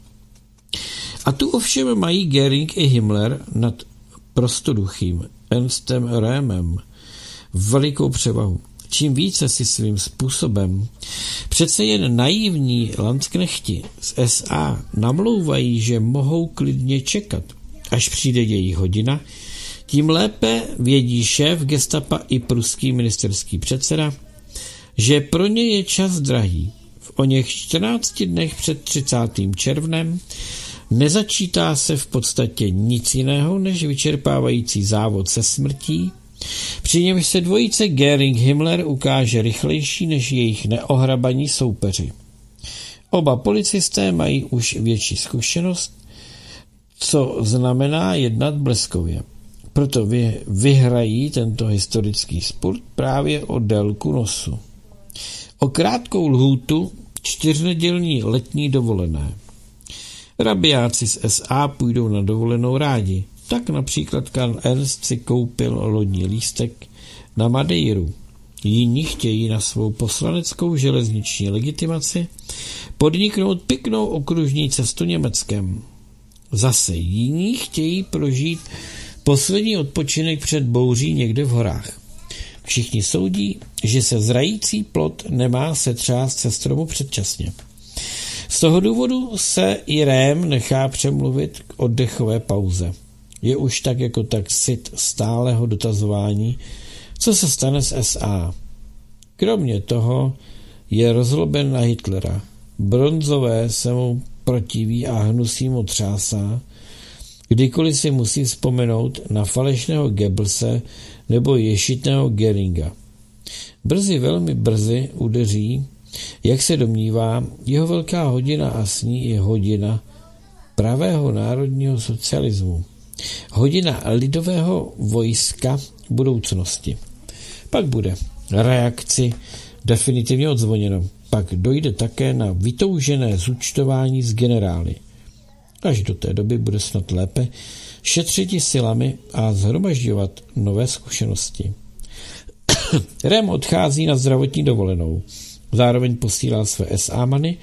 A tu ovšem mají Göring i Himmler nad prostoduchým Ernstem Röhmem velikou převahu. Čím více si svým způsobem přece jen naivní landsknechti z SA namlouvají, že mohou klidně čekat, až přijde jejich hodina, tím lépe vědí šéf gestapa i pruský ministerský předseda, že pro ně je čas drahý. V oněch 14 dnech před 30. červnem nezačítá se v podstatě nic jiného než vyčerpávající závod se smrtí, při němž se dvojice Göring-Himmler ukáže rychlejší než jejich neohrabaní soupeři. Oba policisté mají už větší zkušenost, co znamená jednat bleskově. Proto vyhrají tento historický sport právě o délku nosu. O krátkou lhůtu 4nedělní letní dovolené. Rabiáci z SA půjdou na dovolenou rádi. Tak například Karl Ernst si koupil lodní lístek na Madeiru. Jiní chtějí na svou poslaneckou železniční legitimaci podniknout pěknou okružní cestu Německem. Zase jiní chtějí prožít poslední odpočinek před bouří někde v horách. Všichni soudí, že se zrající plod nemá setřást se stromu předčasně. Z toho důvodu se i Rém nechá přemluvit k oddechové pauze. Je už tak jako tak syt stáleho dotazování, co se stane s SA. Kromě toho je rozloben na Hitlera. Bronzové se mu protiví a hnusí mu třásá, kdykoliv si musí vzpomenout na falešného Goebbelse nebo ješitného Göringa. Velmi brzy udeří, jak se domnívá, jeho velká hodina a s ní je hodina pravého národního socialismu. Hodina lidového vojska budoucnosti. Pak bude reakci definitivně odzvoněno. Pak dojde také na vytoužené zúčtování s generály. Až do té doby bude snad lépe šetřit silami a shromažďovat nové zkušenosti. Rém odchází na zdravotní dovolenou. Zároveň posílá své SA-many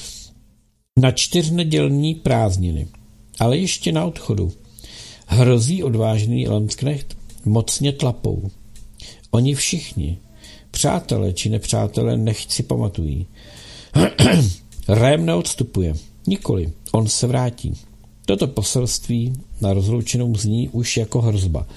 na 4nedělní prázdniny. Ale ještě na odchodu hrozí odvážný Landsknecht mocně tlapou. Oni všichni, přátelé či nepřátelé, nechť si pamatují. Rém neodstupuje. Nikoli, on se vrátí. Toto poselství na rozloučenou zní už jako hrozba.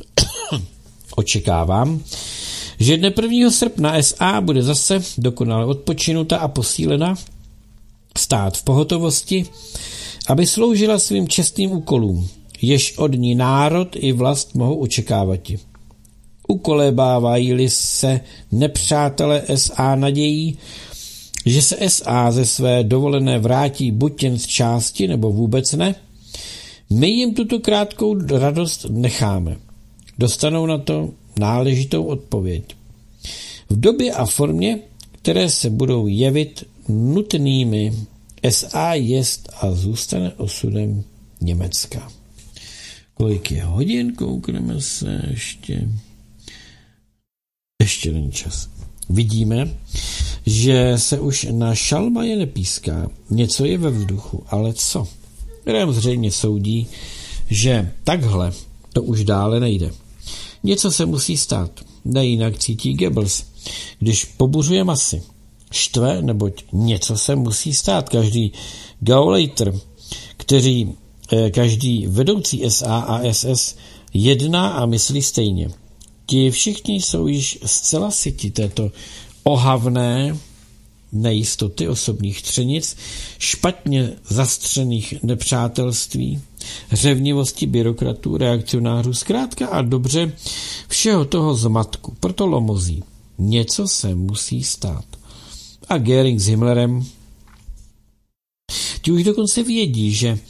Očekávám, že dne 1. srpna SA bude zase dokonale odpočinuta a posílena, stát v pohotovosti, aby sloužila svým čestným úkolům, jež od ní národ i vlast mohou očekávat. Ukolébávají-li se nepřátelé SA nadějí, že se SA ze své dovolené vrátí buď jen z části, nebo vůbec ne, my jim tuto krátkou radost necháme. Dostanou na to náležitou odpověď. V době a formě, které se budou jevit nutnými, SA jest a zůstane osudem Německa. Kolik je hodin? Koukneme se ještě. Ještě není čas. Vidíme, že se už na šalmaje nepíská. Něco je ve vzduchu, ale co? Rém zřejmě soudí, že takhle to už dále nejde. Něco se musí stát. Nejinak cítí Goebbels, když pobuřuje masy. Štve, neboť něco se musí stát. Každý Gauleiter, každý vedoucí SA a SS jedná a myslí stejně. Ti všichni jsou již zcela syti této ohavné nejistoty osobních třenic, špatně zastřených nepřátelství, řevnivosti byrokratů, reakcionářů, zkrátka a dobře všeho toho zmatku. Proto lomozí. Něco se musí stát. A Göring s Himmlerem, ti už dokonce vědí, že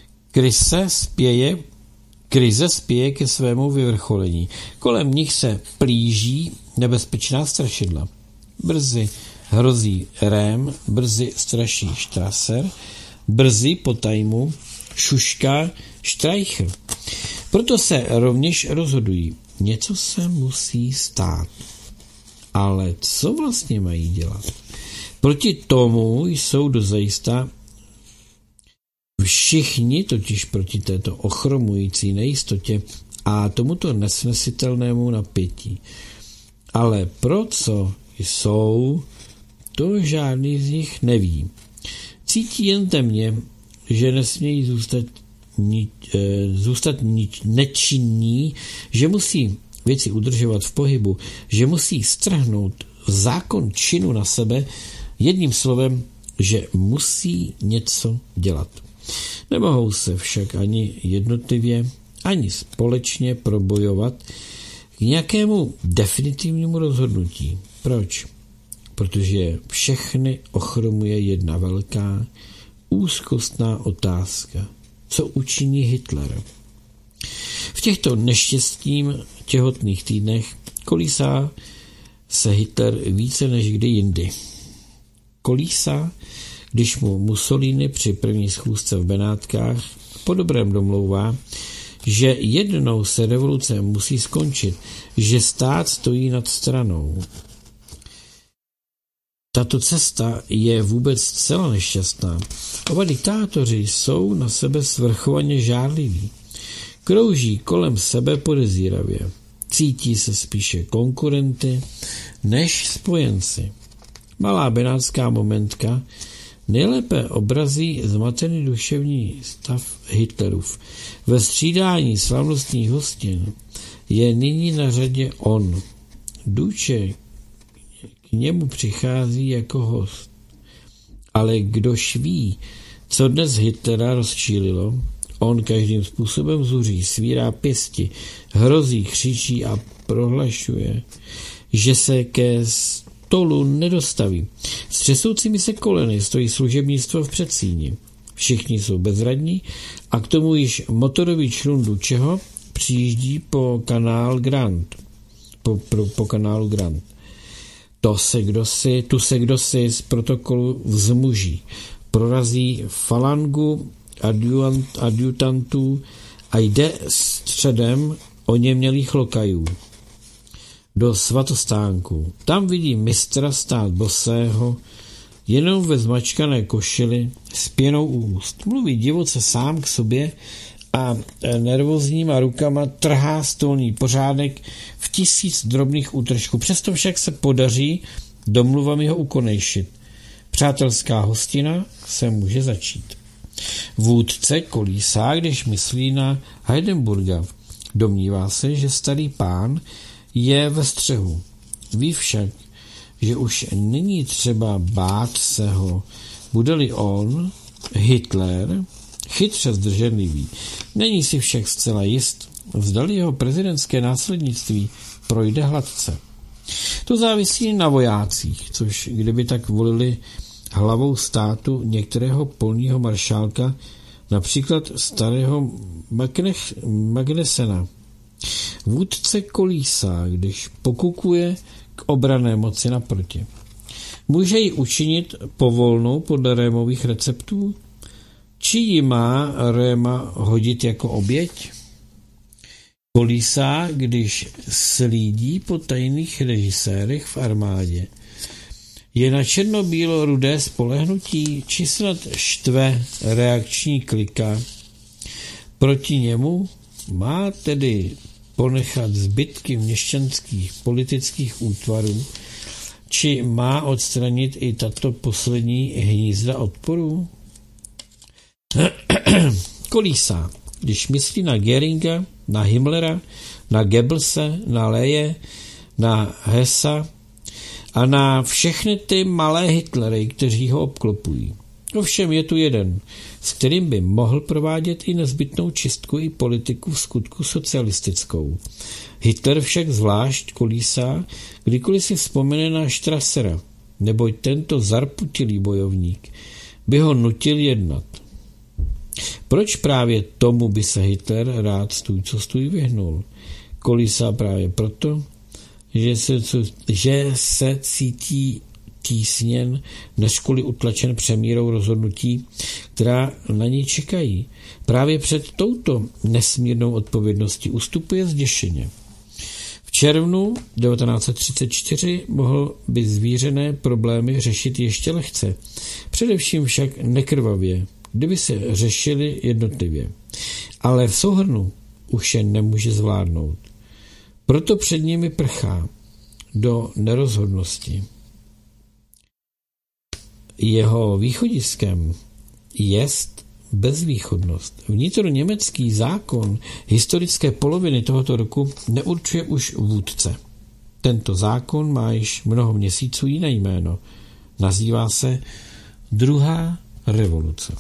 krize spěje ke svému vyvrcholení. Kolem nich se plíží nebezpečná strašidla. Brzy hrozí Rém, brzy straší Strasser, brzy po tajmu šušká Streicher. Proto se rovněž rozhodují. Něco se musí stát. Ale co vlastně mají dělat? Proti tomu jsou dozajista všichni, totiž proti této ochromující nejistotě a tomuto nesnesitelnému napětí. Ale pro co jsou, to žádný z nich neví. Cítí jen temně, že nesmějí zůstat nečinní, že musí věci udržovat v pohybu, že musí strhnout zákon činu na sebe, jedním slovem, že musí něco dělat. Nemohou se však ani jednotlivě, ani společně probojovat k nějakému definitivnímu rozhodnutí. Proč? Protože všechny ochromuje jedna velká, úzkostná otázka. Co učiní Hitler? V těchto neštěstím těhotných týdnech kolísá se Hitler více než kdy jindy. Kolísá, když mu Mussolini při první schůzce v Benátkách po dobrém domlouvá, že jednou se revoluce musí skončit, že stát stojí nad stranou. Tato cesta je vůbec zcela nešťastná. Oba diktátoři jsou na sebe svrchovaně žárliví. Krouží kolem sebe podezíravě. cítí se spíše konkurenty než spojenci. Malá benátská momentka nejlépe obrazí zmatený duševní stav Hitlerův. Ve střídání slavnostních hostin je nyní na řadě on. Duče k němu přichází jako host. Ale kdož ví, co dnes Hitlera rozčílilo, on každým způsobem zuří, svírá pěsti, hrozí, křičí a prohlašuje, že se ke stolu nedostaví. S třesoucími se koleny stojí služebnictvo v předsíni. Všichni jsou bezradní a k tomu již motorový člun Dučeho přijíždí po kanálu Grand. Po kanálu Grand. Tu se kdosi z protokolu vzmuží. Prorazí falangu adjutantů a jde středem oněmělých lokajů do svatostánku. Tam vidí mistra stát bosého, jenom ve zmačkané košili s pěnou u úst. Mluví divoce sám k sobě a nervózníma rukama trhá stolní pořádek v 1000 drobných útržků. Přesto však se podaří domluvami ho ukonejšit. Přátelská hostina se může začít. Vůdce kolísá, když myslí na Heidenburga. Domnívá se, že starý pán je ve střehu. Ví však, že už není třeba bát se ho. Bude-li on, Hitler, chytře zdrženlivý. Není si však zcela jist, zdali jeho prezidentské následnictví projde hladce. To závisí na vojácích, což kdyby tak volili hlavou státu některého polního maršálka, například starého Magnesena. Vůdce kolísá, když pokukuje k obranné moci naproti. Může ji učinit povolnou podle Rémových receptů? Či ji má Réma hodit jako oběť? Kolísá, když slídí po tajných režisérech v armádě. Je na černobílo rudé spolehnutí, či snad štve reakční klika proti němu? Má tedy ponechat zbytky měšťanských politických útvarů, či má odstranit i tato poslední hnízda odporu? Kolísá, když myslí na Göringa, na Himmlera, na Goebbelse, na Leje, na Hessa a na všechny ty malé Hitlery, kteří ho obklopují. Ovšem je tu jeden, s kterým by mohl provádět i nezbytnou čistku i politiku v skutku socialistickou. Hitler však zvlášť kolísá, kdykoliv si vzpomene na Strassera, neboť tento zarputilý bojovník by ho nutil jednat. Proč právě tomu by se Hitler rád stůj co stůj vyhnul? Kolísá právě proto, že se cítí tísněn, nežkoli utlačen přemírou rozhodnutí, která na ní čekají. Právě před touto nesmírnou odpovědností ustupuje zděšeně. V červnu 1934 mohl by zvířené problémy řešit ještě lehce, především však nekrvavě, kdyby se řešili jednotlivě. Ale v souhrnu už je nemůže zvládnout. Proto před nimi prchá do nerozhodnosti. Jeho východiskem jest bezvýchodnost. Vnitroněmecký zákon historické poloviny tohoto roku neurčuje už vůdce. Tento zákon má již mnoho měsíců jiné jméno. Nazývá se druhá revoluce.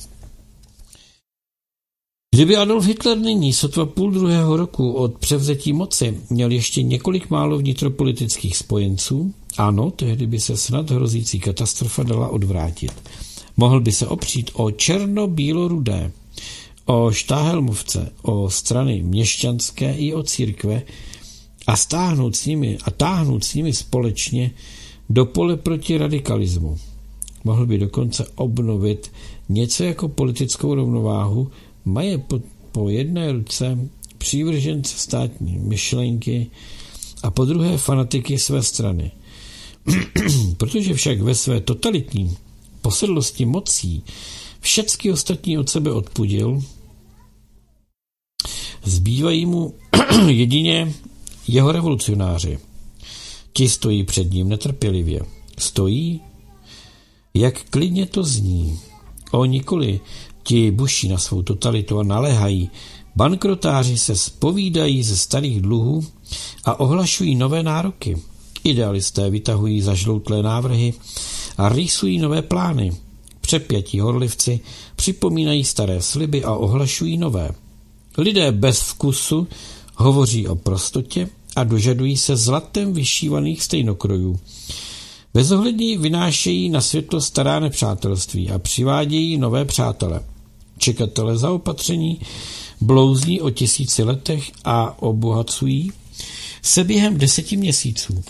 Kdyby Adolf Hitler nyní sotva půl druhého roku od převzetí moci měl ještě několik málo vnitropolitických spojenců, ano, tehdy by se snad hrozící katastrofa dala odvrátit. Mohl by se opřít o černo-bílo-rudé, o štáhelmovce, o strany měšťanské i o církve a táhnout s nimi společně do pole proti radikalismu. Mohl by dokonce obnovit něco jako politickou rovnováhu, maje po jedné ruce přívržence státní myšlenky a po druhé fanatiky své strany. Protože však ve své totalitní posedlosti mocí všechny ostatní od sebe odpudil, zbývají mu jedině jeho revolucionáři. Ti stojí před ním netrpělivě. Stojí? Jak klidně to zní. O nikoli, ti buší na svou totalitu a naléhají. Bankrotáři se zpovídají ze starých dluhů a ohlašují nové nároky. Idealisté vytahují zažloutlé návrhy a rýsují nové plány. Přepjatí horlivci připomínají staré sliby a ohlašují nové. Lidé bez vkusu hovoří o prostotě a dožadují se zlatem vyšívaných stejnokrojů. Bezohledně vynášejí na světlo stará nepřátelství a přivádějí nové přátele. Čekatele zaopatření blouzní o 1000 letech a obohacují se během 10 měsíců.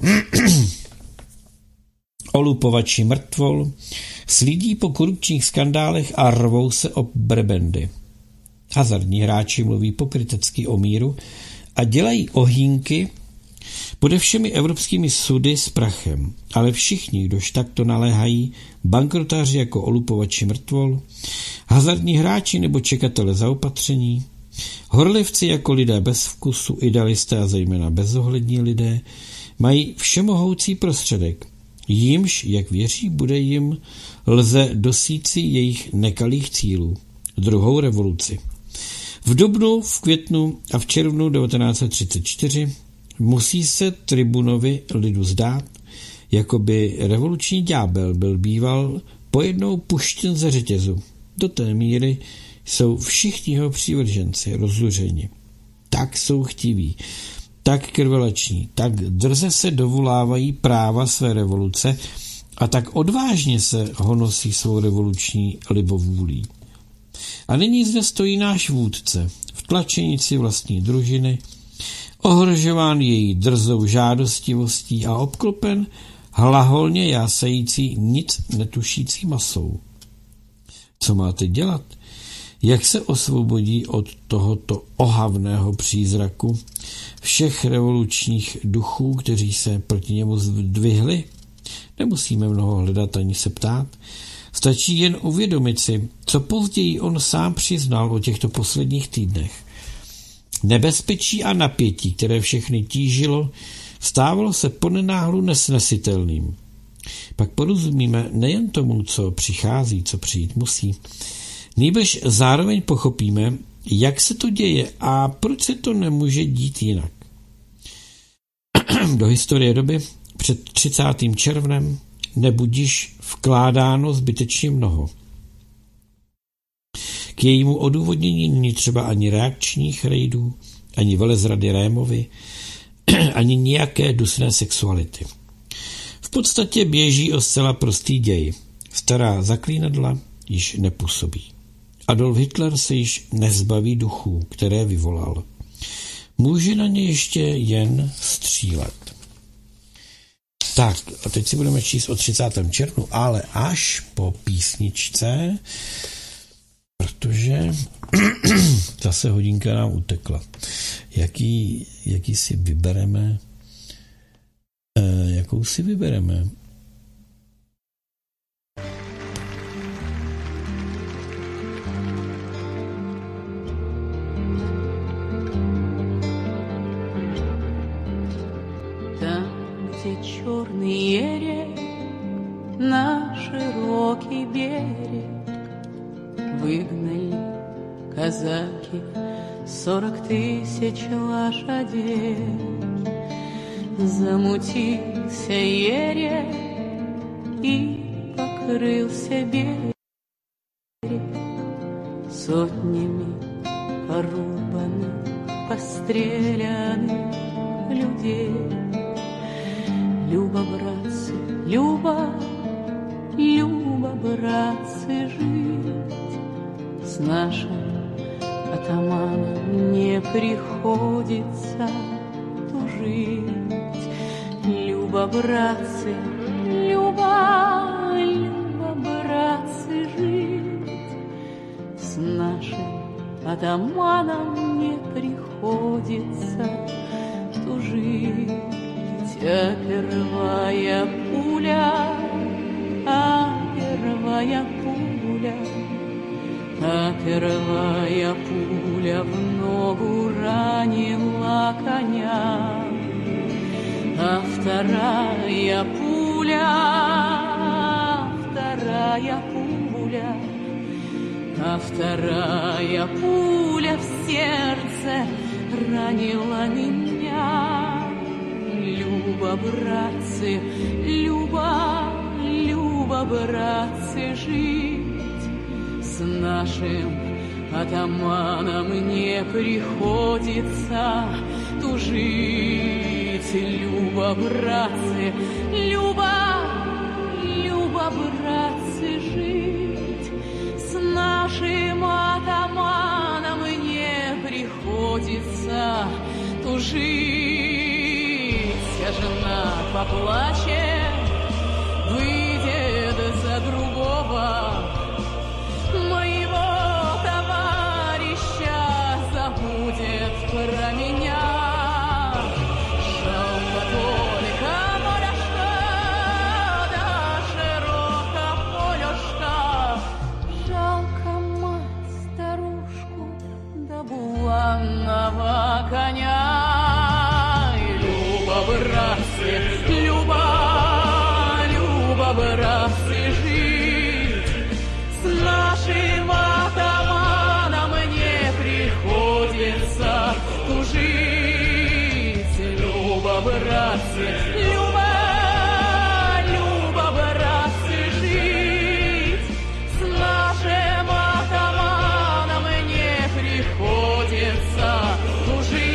Olupovači mrtvol slídí po korupčních skandálech a rvou se o brebendy. Hazardní hráči mluví pokrytecky o míru a dělají ohýnky pode všemi evropskými sudy s prachem. Ale všichni, kdož takto naléhají, bankrotáři jako olupovači mrtvol, hazardní hráči nebo čekatele zaopatření, horlivci jako lidé bez vkusu, idealisté a zejména bezohlední lidé, mají všemohoucí prostředek, jímž, jak věří, bude jim lze dosíci jejich nekalých cílů. Druhou revoluci. V dubnu, v květnu a v červnu 1934 musí se tribunovi lidu zdát, jako by revoluční ďábel byl býval pojednou puštěn ze řetězu. Do té míry jsou všichni jeho přívrženci rozluženi. Tak jsou chtiví, tak krvelační, tak drze se dovolávají práva své revoluce a tak odvážně se honosí svou revoluční libovůlí. A nyní zde stojí náš vůdce, v tlačenici vlastní družiny, ohrožován její drzou žádostivostí a obklopen hlaholně jásající, nic netušící masou. Co máte dělat? Jak se osvobodí od tohoto ohavného přízraku všech revolučních duchů, kteří se proti němu zdvihli? Nemusíme mnoho hledat ani se ptát. Stačí jen uvědomit si, co později on sám přiznal o těchto posledních týdnech. Nebezpečí a napětí, které všechny tížilo, stávalo se ponenáhlu nesnesitelným. Pak porozumíme nejen tomu, co přichází, co přijít musí, nýbrž zároveň pochopíme, jak se to děje a proč se to nemůže dít jinak. Do historie doby před 30. červnem nebudíš vkládáno zbytečně mnoho. K jejímu odůvodnění není třeba ani reakčních rejdů, ani velezrady Rémovy, ani nějaké dusné sexuality. V podstatě běží o zcela prostý děj. Stará zaklínadla již nepůsobí. Adolf Hitler se již nezbaví duchů, které vyvolal. Může na ně ještě jen střílet. Tak, a teď si budeme číst o 30. červnu, ale až po písničce, protože zase hodinka nám utekla. Jaký si vybereme? Jakou si vybereme? Черный рек на широкий берег выгнали казаки 40 000 лошадей. Замутился ерек и покрылся берег сотнями порубанных, постреляных людей. Люба, братцы, Люба, Люба, братцы, жить с нашим атаманом не приходится тужить. Люба, братцы, Люба, Люба, братцы, жить с нашим атаманом не приходится тужить. А первая пуля А первая пуля в ногу ранила коня, а вторая пуля в сердце ранила меня. Люба, братцы, Люба, братцы, жить с нашим атаманом не приходится тужить. Люба, братцы, Люба, братцы, жить с нашим атаманом не приходится тужить. Вся жена поплачет, выйдет за другого, моего товарища забудет про меня. Жалко только полюшка, да широко полюшка. Жалко мать старушку, да буланного коня. Люба, братцы, Люба, братцы, жить с нашим атаманом не приходится тужить. Люба, братцы, Люба, братцы, жить с нашим атаманом не приходится тужить.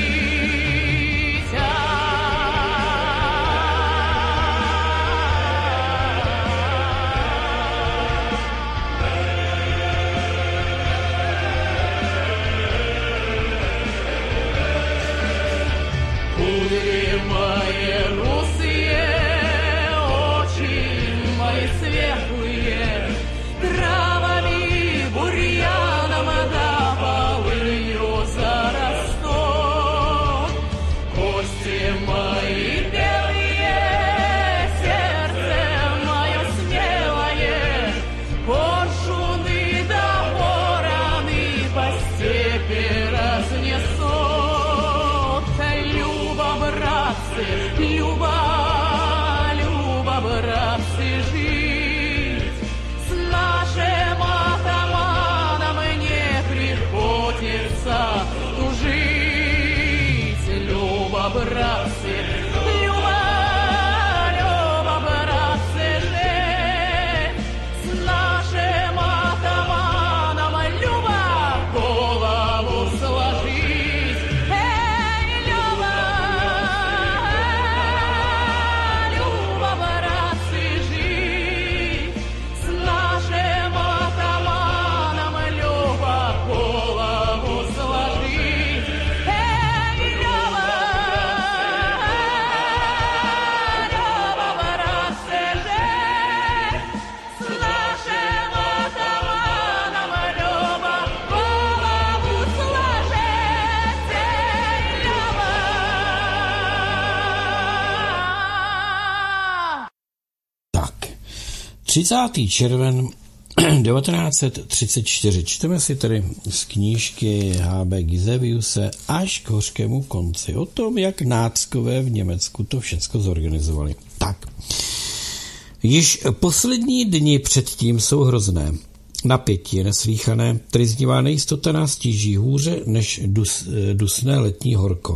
Мои русые очи, мои светлые, травами, бурьяном да полынью зарастут. Кости мои белые, сердце мое смелое, коршуны да вороны по степи разнесут. Люба, братцы, жить с нашим атаманом не приходится тужить. Люба, братцы, братцы, жить с нашим атаманом, Люба, голову сложить. Tak, 30. červen 1934. Čteme si tedy z knížky H.B. Giseviuse Až k hořkému konci. O tom, jak náckové v Německu to všecko zorganizovali. Tak. Již poslední dny předtím jsou hrozné. Napětí je neslýchané, trýznivá nejistota nás tíží hůře než dusné letní horko.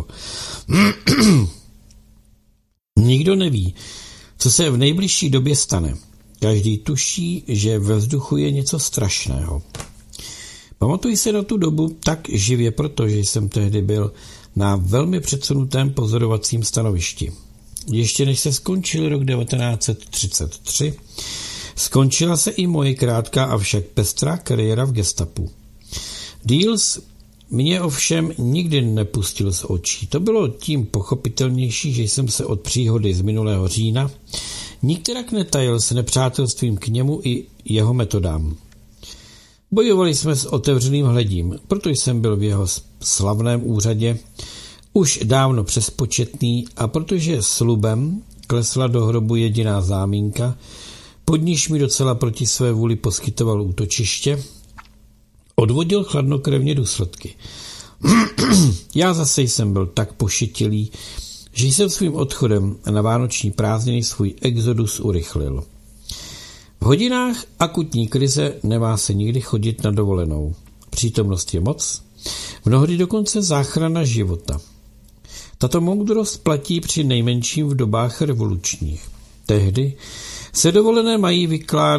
Nikdo neví, co se v nejbližší době stane. Každý tuší, že ve vzduchu je něco strašného. Pamatuji se na tu dobu tak živě, protože jsem tehdy byl na velmi předsunutém pozorovacím stanovišti. Ještě než se skončil rok 1933, skončila se i moje krátká, avšak pestrá kariéra v gestapu. Diels mě ovšem nikdy nepustil z očí. To bylo tím pochopitelnější, že jsem se od příhody z minulého října nikterak netajil s nepřátelstvím k němu i jeho metodám. Bojovali jsme s otevřeným hledím, protože jsem byl v jeho slavném úřadě už dávno přespočetný a protože slubem klesla do hrobu jediná zámínka, pod níž mi docela proti své vůli poskytoval útočiště, odvodil chladnokrevně důsledky. Já zase jsem byl tak pošetilý, že jsem svým odchodem na vánoční prázdniny svůj exodus urychlil. V hodinách akutní krize nemá se nikdy chodit na dovolenou. Přítomnost je moc, mnohdy dokonce záchrana života. Tato moudrost platí při nejmenším v dobách revolučních. Tehdy se dovolené mají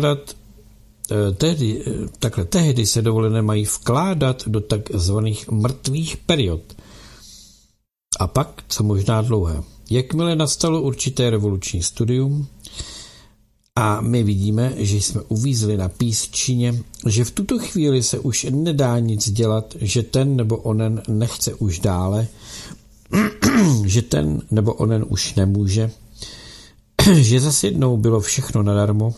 vkládat do takzvaných mrtvých period. A pak, co možná dlouhé, jakmile nastalo určité revoluční studium a my vidíme, že jsme uvízli na písčině, že v tuto chvíli se už nedá nic dělat, že ten nebo onen nechce už dále, že ten nebo onen už nemůže, že zase jednou bylo všechno nadarmo,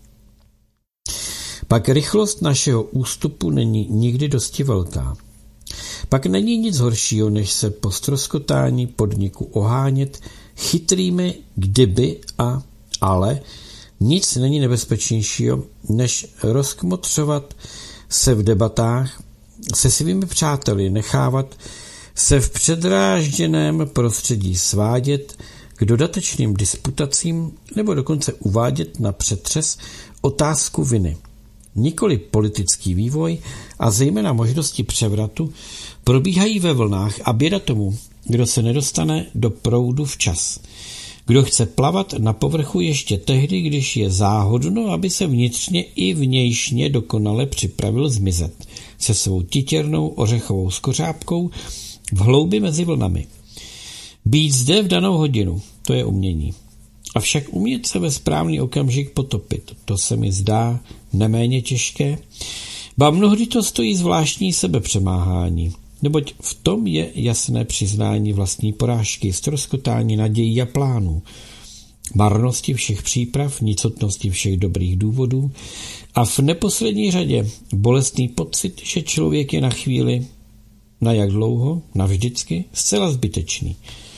pak rychlost našeho ústupu není nikdy dosti velká. Pak není nic horšího, než se po ztroskotání podniku ohánět chytrými kdyby a ale. Nic není nebezpečnějšího, než rozkmotřovat se v debatách, se svými přáteli nechávat se v předrážděném prostředí svádět k dodatečným disputacím nebo dokonce uvádět na přetřes otázku viny. Nikoli politický vývoj a zejména možnosti převratu probíhají ve vlnách a běda tomu, kdo se nedostane do proudu včas. Kdo chce plavat na povrchu ještě tehdy, když je záhodno, aby se vnitřně i vnějšně dokonale připravil zmizet se svou titěrnou ořechovou skořápkou v hloubi mezi vlnami. Být zde v danou hodinu, to je umění. Avšak umět se ve správný okamžik potopit, to se mi zdá neméně těžké, ba mnohdy to stojí zvláštní sebepřemáhání, neboť v tom je jasné přiznání vlastní porážky, ztroskotání nadějí a plánů, marnosti všech příprav, nicotnosti všech dobrých důvodů a v neposlední řadě bolestný pocit, že člověk je na chvíli, na jak dlouho, navždycky, zcela zbytečný.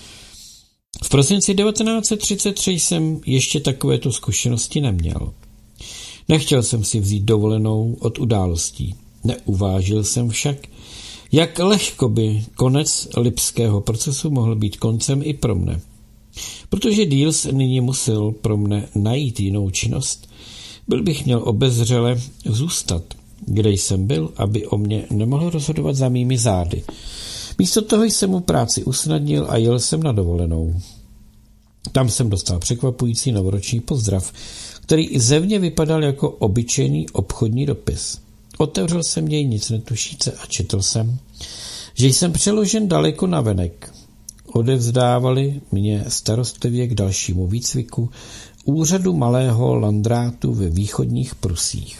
V prosinci 1933 jsem ještě takovéto zkušenosti neměl. Nechtěl jsem si vzít dovolenou od událostí. Neuvážil jsem však, jak lehko by konec lipského procesu mohl být koncem i pro mne. Protože Diels nyní musel pro mne najít jinou činnost, byl bych měl obezřele zůstat, kde jsem byl, aby o mě nemohl rozhodovat za mými zády. Místo toho jsem mu práci usnadnil a jel jsem na dovolenou. Tam jsem dostal překvapující novoroční pozdrav, který i zevně vypadal jako obyčejný obchodní dopis. Otevřel jsem jej nic netušíce a četl jsem, že jsem přeložen daleko navenek. Odevzdávali mě starostlivě k dalšímu výcviku úřadu malého landrátu ve východních Prusích.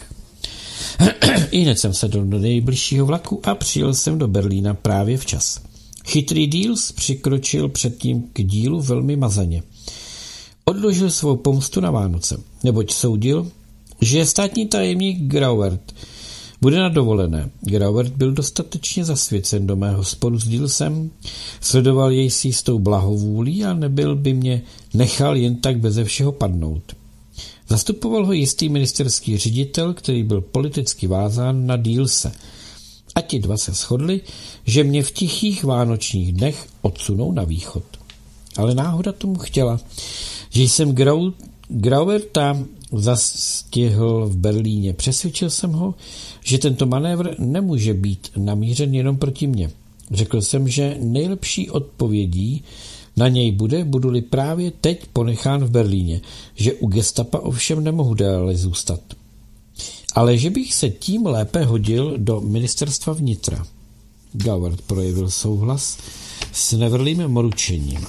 Ihned jsem sedl do nejbližšího vlaku a přijel jsem do Berlína právě včas. Chytrý Diels přikročil předtím k dílu velmi mazaně. Odložil svou pomstu na Vánoce, neboť soudil, že státní tajemník Grauert bude na dovolené. Grauert byl dostatečně zasvěcen do mého sporu s Dielsem, sledoval jej s jistou blahovůlí a nebyl by mě nechal jen tak beze všeho padnout. Zastupoval ho jistý ministerský ředitel, který byl politicky vázán na Dielse. A ti dva se shodli, že mě v tichých vánočních dnech odsunou na východ. Ale náhoda tomu chtěla, že jsem Grauerta zastihl v Berlíně. Přesvědčil jsem ho, že tento manévr nemůže být namířen jenom proti mně. Řekl jsem, že nejlepší odpovědí na něj budu-li právě teď ponechán v Berlíně, že u gestapa ovšem nemohu déle zůstat. Ale že bych se tím lépe hodil do ministerstva vnitra. Gauert projevil souhlas s nevrlým moručením.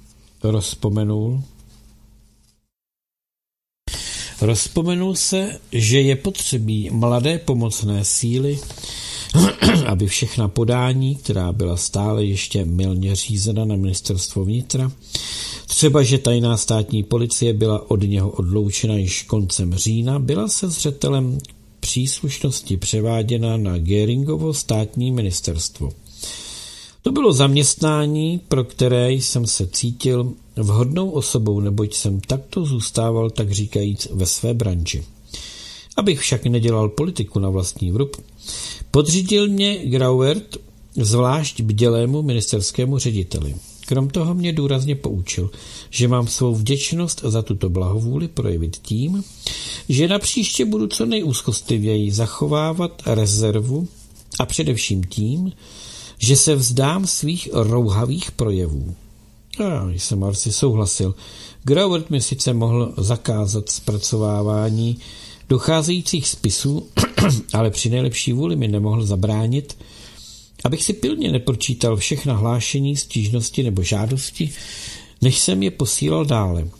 Rozpomenul se, že je potřebí mladé pomocné síly, aby všechna podání, která byla stále ještě mylně řízena na ministerstvo vnitra, třeba že tajná státní policie byla od něho odloučena již koncem října, byla se zřetelem příslušnosti převáděna na Göringovo státní ministerstvo. To bylo zaměstnání, pro které jsem se cítil vhodnou osobou, neboť jsem takto zůstával, tak říkajíc, ve své branži. Abych však nedělal politiku na vlastní vrub, podřídil mě Grauert zvlášť bdělému ministerskému řediteli. Krom toho mě důrazně poučil, že mám svou vděčnost za tuto blahovůli projevit tím, že napříště budu co nejúzkostlivěji zachovávat rezervu a především tím, že se vzdám svých rouhavých projevů. A jsem asi souhlasil. Grauert mi sice mohl zakázat zpracovávání docházejících spisů, ale při nejlepší vůli mi nemohl zabránit, abych si pilně nepročítal všechna hlášení, stížnosti nebo žádosti, než jsem je posílal dále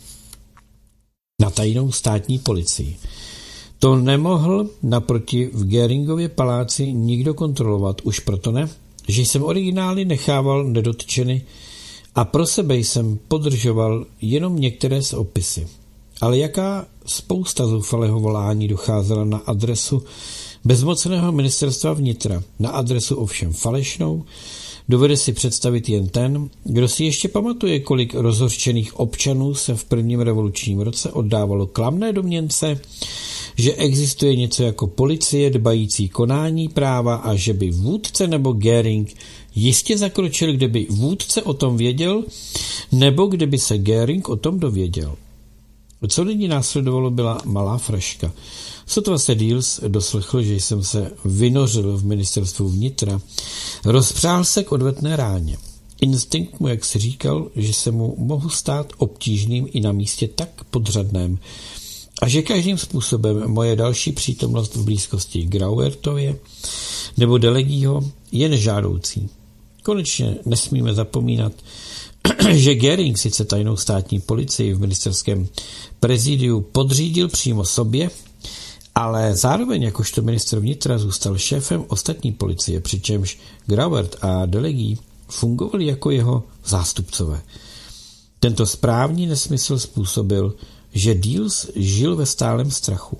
na tajnou státní policii. To nemohl naproti v Göringově paláci nikdo kontrolovat, už proto ne, že jsem originály nechával nedotčeny a pro sebe jsem podržoval jenom některé z opisy. Ale jaká spousta zoufalého volání docházela na adresu bezmocného ministerstva vnitra, na adresu ovšem falešnou, dovede si představit jen ten, kdo si ještě pamatuje, kolik rozhořčených občanů se v prvním revolučním roce oddávalo klamné domněnce, že existuje něco jako policie dbající konání práva a že by vůdce nebo Göring jistě zakročil, kdyby vůdce o tom věděl, nebo kdyby se Göring o tom dověděl. Co nyní následovalo, byla malá fraška. Sotva se Diels doslechl, že jsem se vynořil v ministerstvu vnitra, rozpřál se k odvetné ráně. Instinkt mu, jak si říkal, že se mu mohu stát obtížným i na místě tak podřadném a že každým způsobem moje další přítomnost v blízkosti Grauertově nebo Delegího je nežádoucí. Konečně nesmíme zapomínat, že Göring sice tajnou státní policii v ministerském prezidiu podřídil přímo sobě, ale zároveň jakožto ministr vnitra zůstal šéfem ostatní policie, přičemž Grauert a Delegí fungovali jako jeho zástupcové. Tento správný nesmysl způsobil, že Diels žil ve stálem strachu.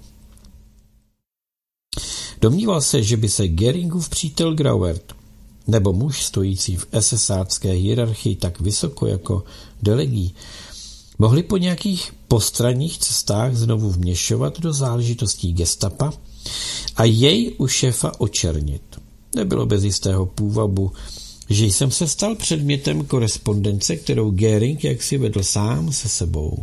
Domníval se, že by se Göringův přítel Grauert nebo muž stojící v SSácké hierarchii tak vysoko jako Delegí mohli po nějakých postranních cestách znovu vměšovat do záležitostí gestapa a jej u šéfa očernit. Nebylo bez jistého půvabu, že jsem se stal předmětem korespondence, kterou Göring jaksi vedl sám se sebou.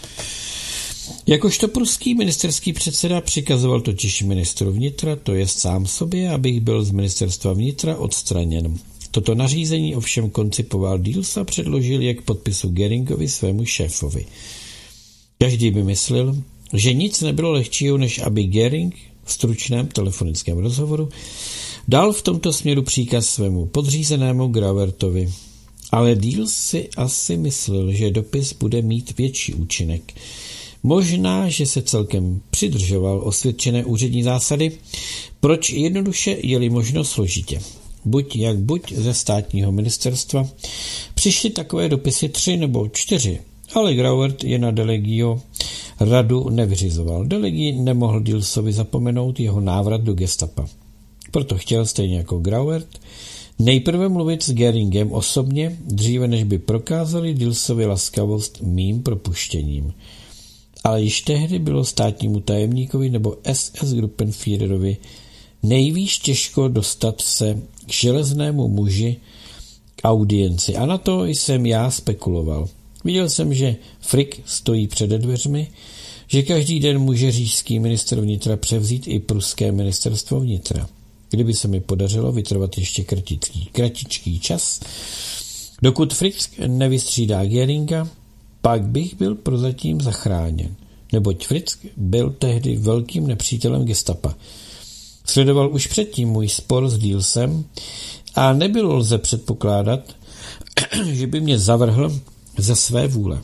Jakožto pruský ministerský předseda přikazoval totiž ministru vnitra, to jest sám sobě, abych byl z ministerstva vnitra odstraněn. Toto nařízení ovšem koncipoval Diels a předložil je k podpisu Göringovi svému šéfovi. Každý by myslel, že nic nebylo lehčího, než aby Göring v stručném telefonickém rozhovoru dal v tomto směru příkaz svému podřízenému Grauertovi. Ale Diels si asi myslel, že dopis bude mít větší účinek. Možná, že se celkem přidržoval osvědčené úřední zásady, proč jednoduše jeli možno složitě. Buď ze státního ministerstva přišly takové dopisy 3 nebo 4, ale Grauert je na Delegího radu nevyřizoval. Delegí nemohl Dielsovi zapomenout jeho návrat do gestapa. Proto chtěl, stejně jako Grauert, nejprve mluvit s Göringem osobně, dříve než by prokázali Dielsovi laskavost mým propuštěním. Ale již tehdy bylo státnímu tajemníkovi nebo SS-Gruppenführerovi nejvíc těžko dostat se k železnému muži k audienci. A na to jsem já spekuloval. Viděl jsem, že Frick stojí před dveřmi, že každý den může říšský ministr vnitra převzít i pruské ministerstvo vnitra. Kdyby se mi podařilo vytrvat ještě kratičký čas, dokud Frick nevystřídá Göringa, pak bych byl prozatím zachráněn, neboť Frick byl tehdy velkým nepřítelem gestapa. Sledoval už předtím můj spor s Dielsem a nebylo lze předpokládat, že by mě zavrhl ze své vůle.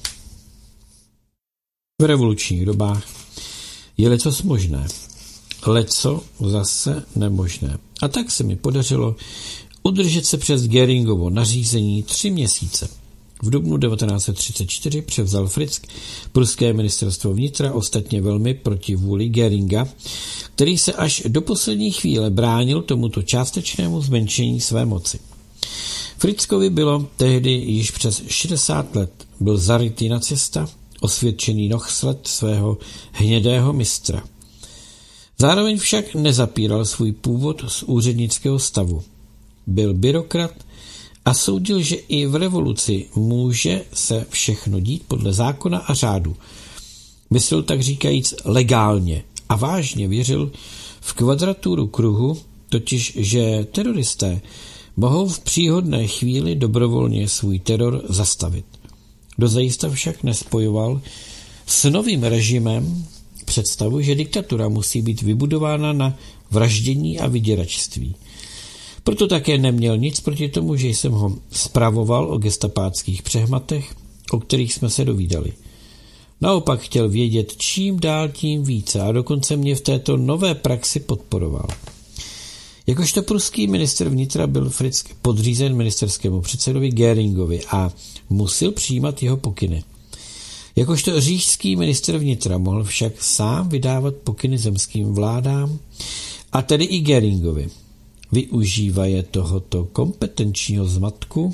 V revolučních dobách je lecos možné, leco zase nemožné. A tak se mi podařilo udržet se přes Göringovo nařízení 3 měsíce. V dubnu 1934 převzal Frick pruské ministerstvo vnitra, ostatně velmi proti vůli Göringa, který se až do poslední chvíle bránil tomuto částečnému zmenšení své moci. Frickovi bylo tehdy již přes 60 let, byl zarytý nacista, osvědčený nohsled svého hnědého mistra. Zároveň však nezapíral svůj původ z úřednického stavu. Byl byrokrat a soudil, že i v revoluci může se všechno dít podle zákona a řádu. Myslel tak říkajíc legálně a vážně věřil v kvadraturu kruhu, totiž že teroristé mohou v příhodné chvíli dobrovolně svůj teror zastavit. Dozajista však nespojoval s novým režimem představu, že diktatura musí být vybudována na vraždění a vyděračství. Proto také neměl nic proti tomu, že jsem ho zpravoval o gestapáckých přehmatech, o kterých jsme se dovídali. Naopak chtěl vědět čím dál tím více a dokonce mě v této nové praxi podporoval. Jakožto pruský ministr vnitra byl Frick podřízen ministerskému předsedovi Göringovi a musel přijímat jeho pokyny. Jakožto říšský ministr vnitra mohl však sám vydávat pokyny zemským vládám, a tedy i Göringovi. Využívaje tohoto kompetenčního zmatku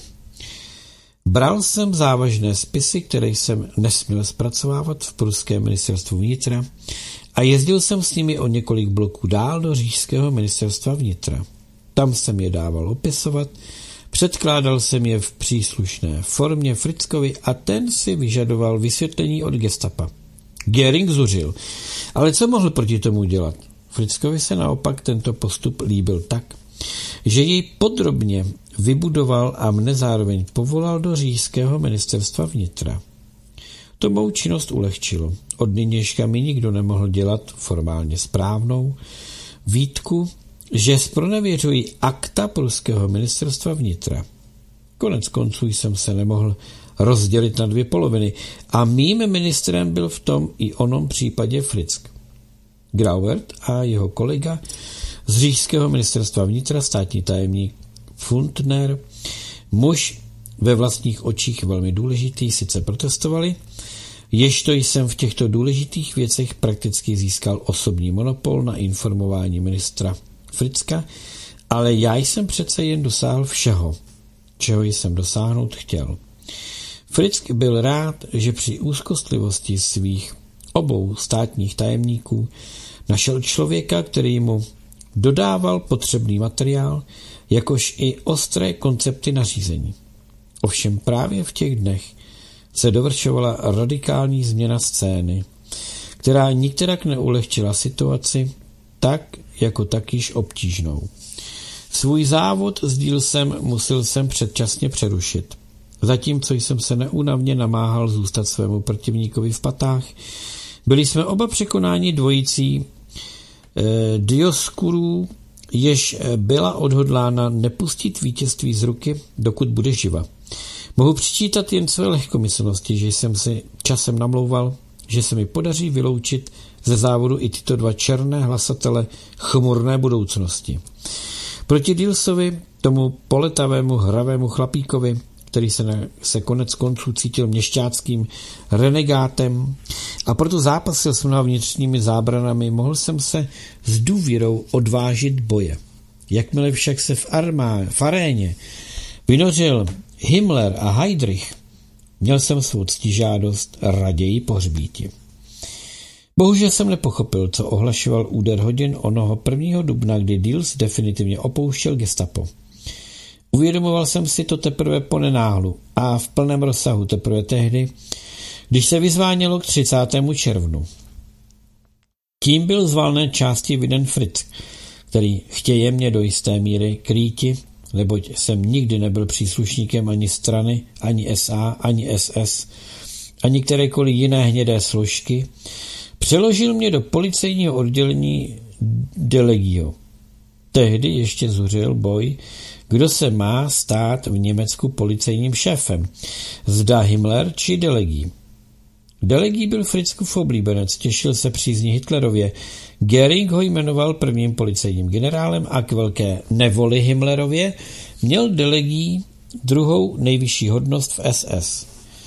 bral jsem závažné spisy, které jsem nesměl zpracovávat v pruském ministerstvu vnitra a jezdil jsem s nimi o několik bloků dál do říšského ministerstva vnitra. Tam jsem je dával opisovat, předkládal jsem je v příslušné formě Frickovi a ten si vyžadoval vysvětlení od gestapa. Göring zuřil, ale co mohl proti tomu dělat? Frickovi se naopak tento postup líbil tak, že jej podrobně vybudoval a mne zároveň povolal do říšského ministerstva vnitra. To mou činnost ulehčilo. Od nynějška mi nikdo nemohl dělat formálně správnou výtku, že zpronevěřuji akta pruského ministerstva vnitra. Konec konců jsem se nemohl rozdělit na dvě poloviny a mým ministrem byl v tom i onom případě Frick. Grauert a jeho kolega z říšského ministerstva vnitra, státní tajemník Pfundner, muž ve vlastních očích velmi důležitý, sice protestovali, ježto jsem v těchto důležitých věcech prakticky získal osobní monopol na informování ministra Fricka, ale já jsem přece jen dosáhl všeho, čeho jsem dosáhnout chtěl. Frick byl rád, že při úzkostlivosti svých obou státních tajemníků našel člověka, který mu dodával potřebný materiál, jakož i ostré koncepty nařízení. Ovšem právě v těch dnech se dovršovala radikální změna scény, která nikterak neulehčila situaci, tak jako tak již obtížnou. Svůj závod s Dillsem musel jsem předčasně přerušit. Zatímco jsem se neúnavně namáhal zůstat svému protivníkovi v patách, byli jsme oba překonáni dvojicí Dioskurů, jež byla odhodlána nepustit vítězství z ruky, dokud bude živa. Mohu přičítat jen své lehkomyslnosti, že jsem si časem namlouval, že se mi podaří vyloučit ze závodu i tyto dva černé hlasatele chmurné budoucnosti. Proti Dillsovi, tomu poletavému hravému chlapíkovi, který se konec konců cítil měšťáckým renegátem a proto zápasil s mnoha vnitřními zábranami, mohl jsem se s důvěrou odvážit boje. Jakmile však se v aréně vynořil Himmler a Heydrich, měl jsem svou ctižádost raději pohřbíti. Bohužel jsem nepochopil, co ohlašoval úder hodin onoho 1. dubna, kdy Dills definitivně opouštěl gestapo. Uvědomoval jsem si to teprve po nenáhlu a v plném rozsahu teprve tehdy, když se vyzvánělo k 30. červnu. Tím byl z valné části vyden Frick, který chtěje mě do jisté míry krýti, neboť jsem nikdy nebyl příslušníkem ani strany, ani SA, ani SS, ani kterékoliv jiné hnědé složky, přeložil mě do policejního oddělení Delegio. Tehdy ještě zuřil boj, kdo se má stát v Německu policejním šéfem, zda Himmler či Delegí. Delegí byl Frickův oblíbenec, těšil se přízni Hitlerově. Göring ho jmenoval prvním policejním generálem a k velké nevoli Himmlerově měl Delegí druhou nejvyšší hodnost v SS.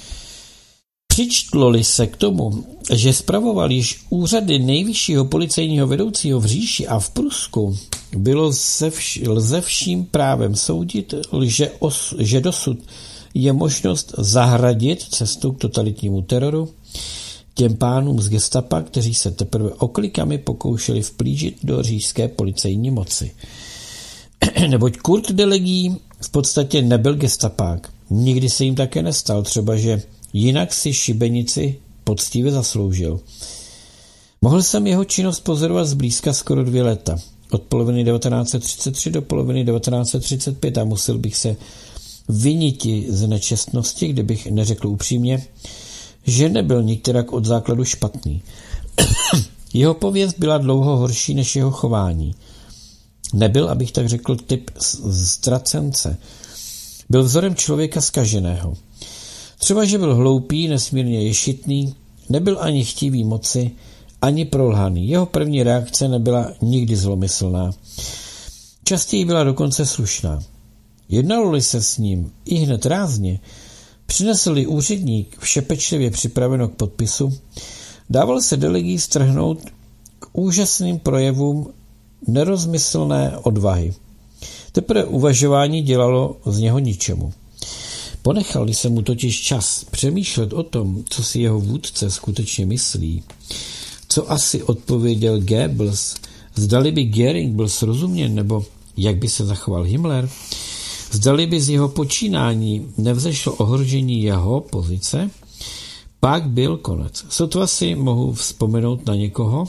Přičtlo-li se k tomu, že spravoval již úřady nejvyššího policejního vedoucího v říši a v Prusku, bylo lze vším právem soudit, že dosud je možnost zahradit cestu k totalitnímu teroru těm pánům z gestapa, kteří se teprve oklikami pokoušeli vplížit do říšské policejní moci. Neboť Kurt Delegý v podstatě nebyl gestapák. Nikdy se jim také nestal, třeba že jinak si šibenici poctivě zasloužil. Mohl jsem jeho činnost pozorovat zblízka skoro 2 léta. Od poloviny 1933 do poloviny 1935 a musel bych se viniti z nečestnosti, kdybych neřekl upřímně, že nebyl nikterak od základu špatný. Jeho pověst byla dlouho horší než jeho chování. Nebyl, abych tak řekl, typ ztracence. Byl vzorem člověka zkaženého. Třeba, že byl hloupý, nesmírně ješitný, nebyl ani chtivý moci, ani prolhaný. Jeho první reakce nebyla nikdy zlomyslná. Častěji byla dokonce slušná. Jednalo-li se s ním i hned rázně, přinesl-li úředník vše pečlivě připraveno k podpisu, dával se Delegý strhnout k úžasným projevům nerozmyslné odvahy. Teprve uvažování dělalo z něho ničemu. Ponechal se mu totiž čas přemýšlet o tom, co si jeho vůdce skutečně myslí, co asi odpověděl Goebbels, zdali by Göring byl srozuměn, nebo jak by se zachoval Himmler, zdali by z jeho počínání nevzešlo ohrožení jeho pozice, pak byl konec. Sotva si mohu vzpomenout na někoho,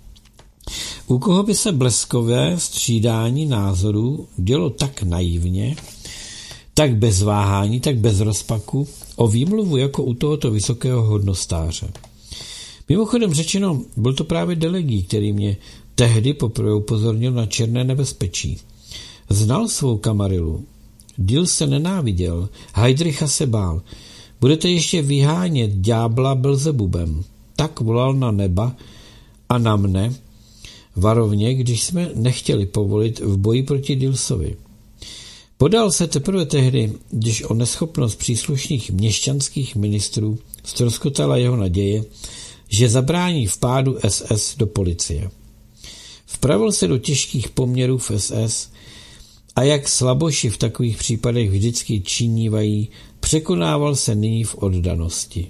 u koho by se bleskové střídání názorů dělo tak naivně, tak bez váhání, tak bez rozpaku, o výmluvu jako u tohoto vysokého hodnostáře. Mimochodem řečeno, byl to právě Delegý, který mě tehdy poprvé upozornil na černé nebezpečí. Znal svou kamarilu. Dill se nenáviděl, Heydricha se bál. Budete ještě vyhánět ďábla Belzebubem. Tak volal na neba a na mne, varovně, když jsme nechtěli povolit v boji proti Dillsovi. Podal se teprve tehdy, když o neschopnost příslušných měšťanských ministrů ztroskotala jeho naděje, že zabrání vpádu SS do policie. Vpravil se do těžkých poměrů v SS a jak slaboši v takových případech vždycky činívají, překonával se nyní v oddanosti.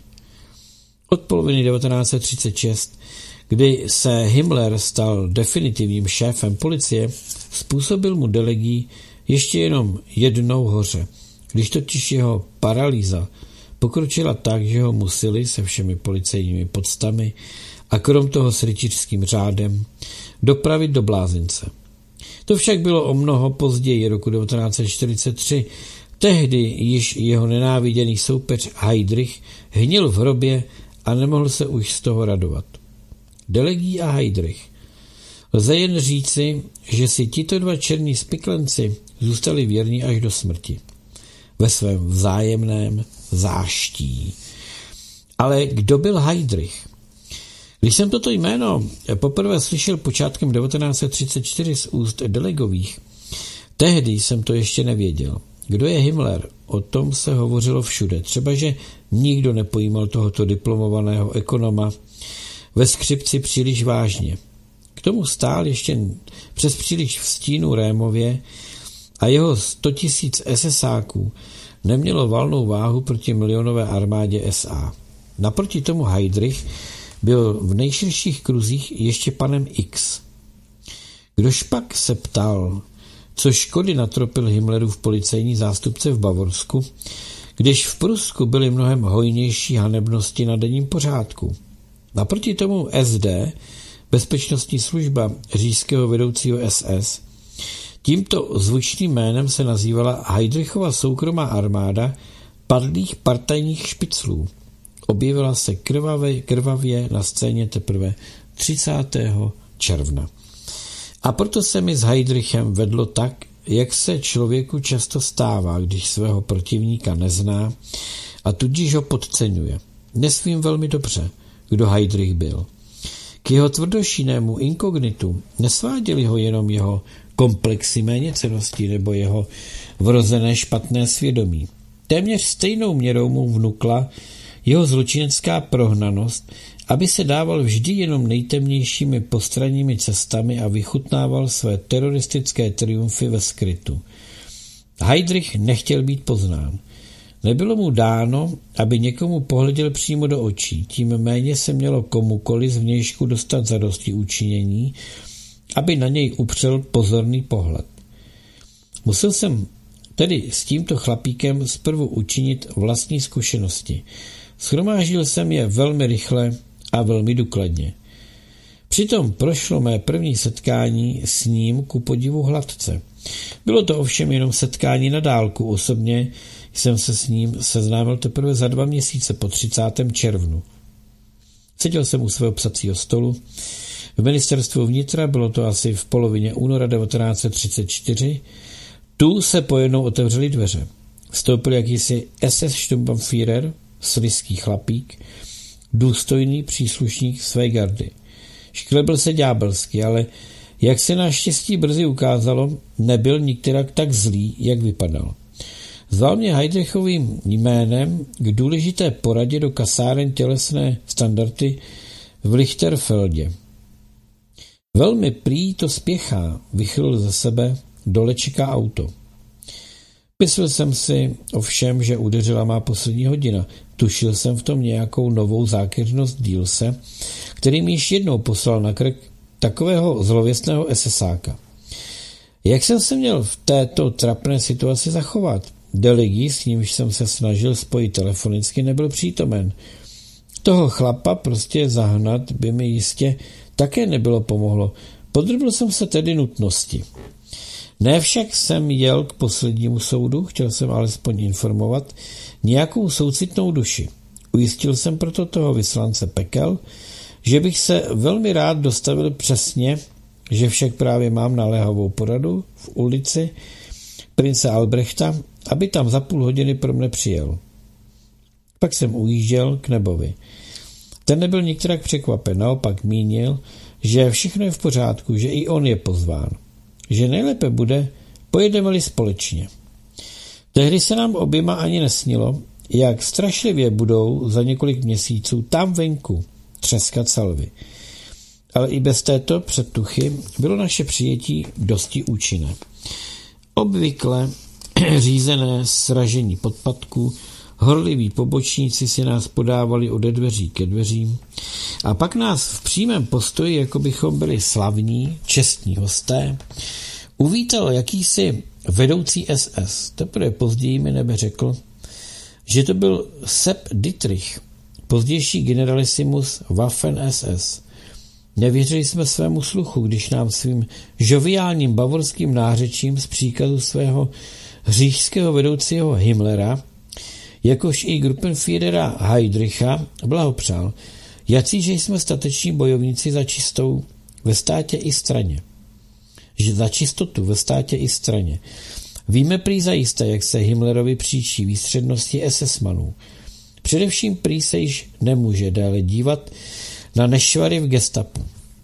Od poloviny 1936, kdy se Himmler stal definitivním šéfem policie, způsobil mu Delegý ještě jenom jednou hoře, když totiž jeho paralýza pokročila tak, že ho museli se všemi policejními podstami a krom toho s rytířským řádem dopravit do blázince. To však bylo o mnoho později, roku 1943. Tehdy již jeho nenáviděný soupeř Heydrich hnil v hrobě a nemohl se už z toho radovat. Delegý a Heydrich. Lze jen říci, že si tito dva černí spiklenci zůstali věrní až do smrti. Ve svém vzájemném záští. Ale kdo byl Heydrich? Když jsem toto jméno poprvé slyšel počátkem 1934 z úst Delegových, tehdy jsem to ještě nevěděl. Kdo je Himmler? O tom se hovořilo všude. Třeba, že nikdo nepojímal tohoto diplomovaného ekonoma ve skřipci příliš vážně. K tomu stál ještě přes příliš v stínu Rémově a jeho 100 000 SSáků nemělo valnou váhu proti milionové armádě SA. Naproti tomu Heydrich byl v nejširších kruzích ještě panem X. Kdož pak se ptal, co škody natropil Himmlerův policejní zástupce v Bavorsku, když v Prusku byly mnohem hojnější hanebnosti na denním pořádku. Naproti tomu SD, bezpečnostní služba říšského vedoucího SS, tímto zvučným jménem se nazývala Heydrichova soukromá armáda padlých partajních špiclů. Objevila se krvavě na scéně teprve 30. června. A proto se mi s Heydrichem vedlo tak, jak se člověku často stává, když svého protivníka nezná a tudíž ho podceňuje. Nesvím velmi dobře, kdo Heydrich byl. K jeho tvrdošínému inkognitu nesváděli ho jenom jeho komplexy méněcennosti nebo jeho vrozené špatné svědomí. Téměř stejnou měrou mu vnukla jeho zločinecká prohnanost, aby se dával vždy jenom nejtemnějšími postranními cestami a vychutnával své teroristické triumfy ve skrytu. Heydrich nechtěl být poznán. Nebylo mu dáno, aby někomu pohleděl přímo do očí, tím méně se mělo komukoli z vnějšku dostat zadosti učinění, aby na něj upřel pozorný pohled. Musel jsem tedy s tímto chlapíkem zprvu učinit vlastní zkušenosti. Shromáždil jsem je velmi rychle a velmi důkladně. Přitom prošlo mé první setkání s ním ku podivu hladce. Bylo to ovšem jenom setkání na dálku. Osobně jsem se s ním seznámil teprve za 2 měsíce po 30. červnu. Seděl jsem u svého psacího stolu. V ministerstvu vnitra, bylo to asi v polovině února 1934, tu se pojednou otevřely dveře. Vstoupil jakýsi SS Sturmbannführer, sliský chlapík, důstojný příslušník své gardy. Šklebil se ďábelsky, ale jak se naštěstí brzy ukázalo, nebyl nikterak tak zlý, jak vypadal. Zval mě Heydrichovým jménem k důležité poradě do kasáren tělesné standardy v Lichterfeldě. Velmi prý to spěchá, vychylil ze sebe, dole čeká auto. Myslel jsem si ovšem, že udeřila má poslední hodina. Tušil jsem v tom nějakou novou zákeřnost Dielse, který mi již jednou poslal na krk takového zlověstného SSáka. Jak jsem se měl v této trapné situaci zachovat? Deligi, s nímž jsem se snažil spojit telefonicky, nebyl přítomen. Toho chlapa prostě zahnat by mi jistě také nebylo pomohlo. Podrobil jsem se tedy nutnosti. Ne však jsem jel k poslednímu soudu, chtěl jsem alespoň informovat nějakou soucitnou duši. Ujistil jsem proto toho vyslance pekel, že bych se velmi rád dostavil přesně, že však právě mám naléhavou poradu v ulici prince Albrechta, aby tam za půl hodiny pro mne přijel. Pak jsem ujížděl k Nebovi. Ten nebyl nikterak překvapen, naopak mínil, že všechno je v pořádku, že i on je pozván. Že nejlépe bude, pojedeme-li společně. Tehdy se nám oběma ani nesnilo, jak strašlivě budou za několik měsíců tam venku třeskat salvy. Ale i bez této předtuchy bylo naše přijetí dosti účinné. Obvykle řízené sražení podpatků, horliví pobočníci si nás podávali ode dveří ke dveřím a pak nás v přímém postoji, jako bychom byli slavní, čestní hosté, uvítal jakýsi vedoucí SS. Teprve později mi Nebe řekl, že to byl Sepp Dietrich, pozdější generalisimus Waffen-SS. Nevěřili jsme svému sluchu, když nám svým žoviálním bavorským nářečím z příkazu svého říšského vedoucího Himmlera, jakož i Gruppenführera Heydricha, blahopřál, jacíže jsme stateční bojovníci za čistou ve státě i straně. Že za čistotu ve státě i straně. Víme prý zajisté, jak se Himmlerovi příčí výstřednosti SS-manů. Především prý se již nemůže dále dívat na nešvary v gestapu.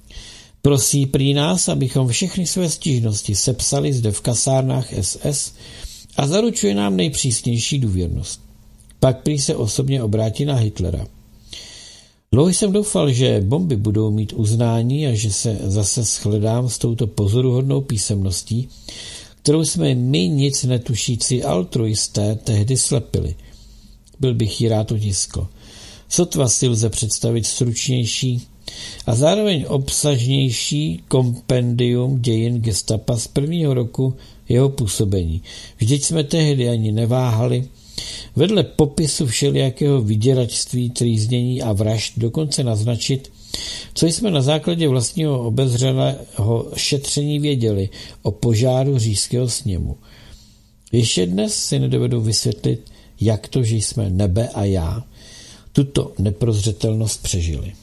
Prosí prý nás, abychom všechny své stížnosti sepsali zde v kasárnách SS a zaručuje nám nejpřísnější důvěrnost. Pak prý se osobně obrátí na Hitlera. Dlouho jsem doufal, že bomby budou mít uznání a že se zase shledám s touto pozoruhodnou písemností, kterou jsme my nic netušící altruisté tehdy slepili. Byl bych ji rád otiskl. Sotva si lze představit stručnější a zároveň obsažnější kompendium dějin gestapa z prvního roku jeho působení. Vždyť jsme tehdy ani neváhali vedle popisu všelijakého vyděračství, trýznění a vražd dokonce naznačit, co jsme na základě vlastního obezřelého šetření věděli o požáru říšského sněmu. Ještě dnes si nedovedu vysvětlit, jak to, že jsme Nebe a já tuto neprozřetelnost přežili.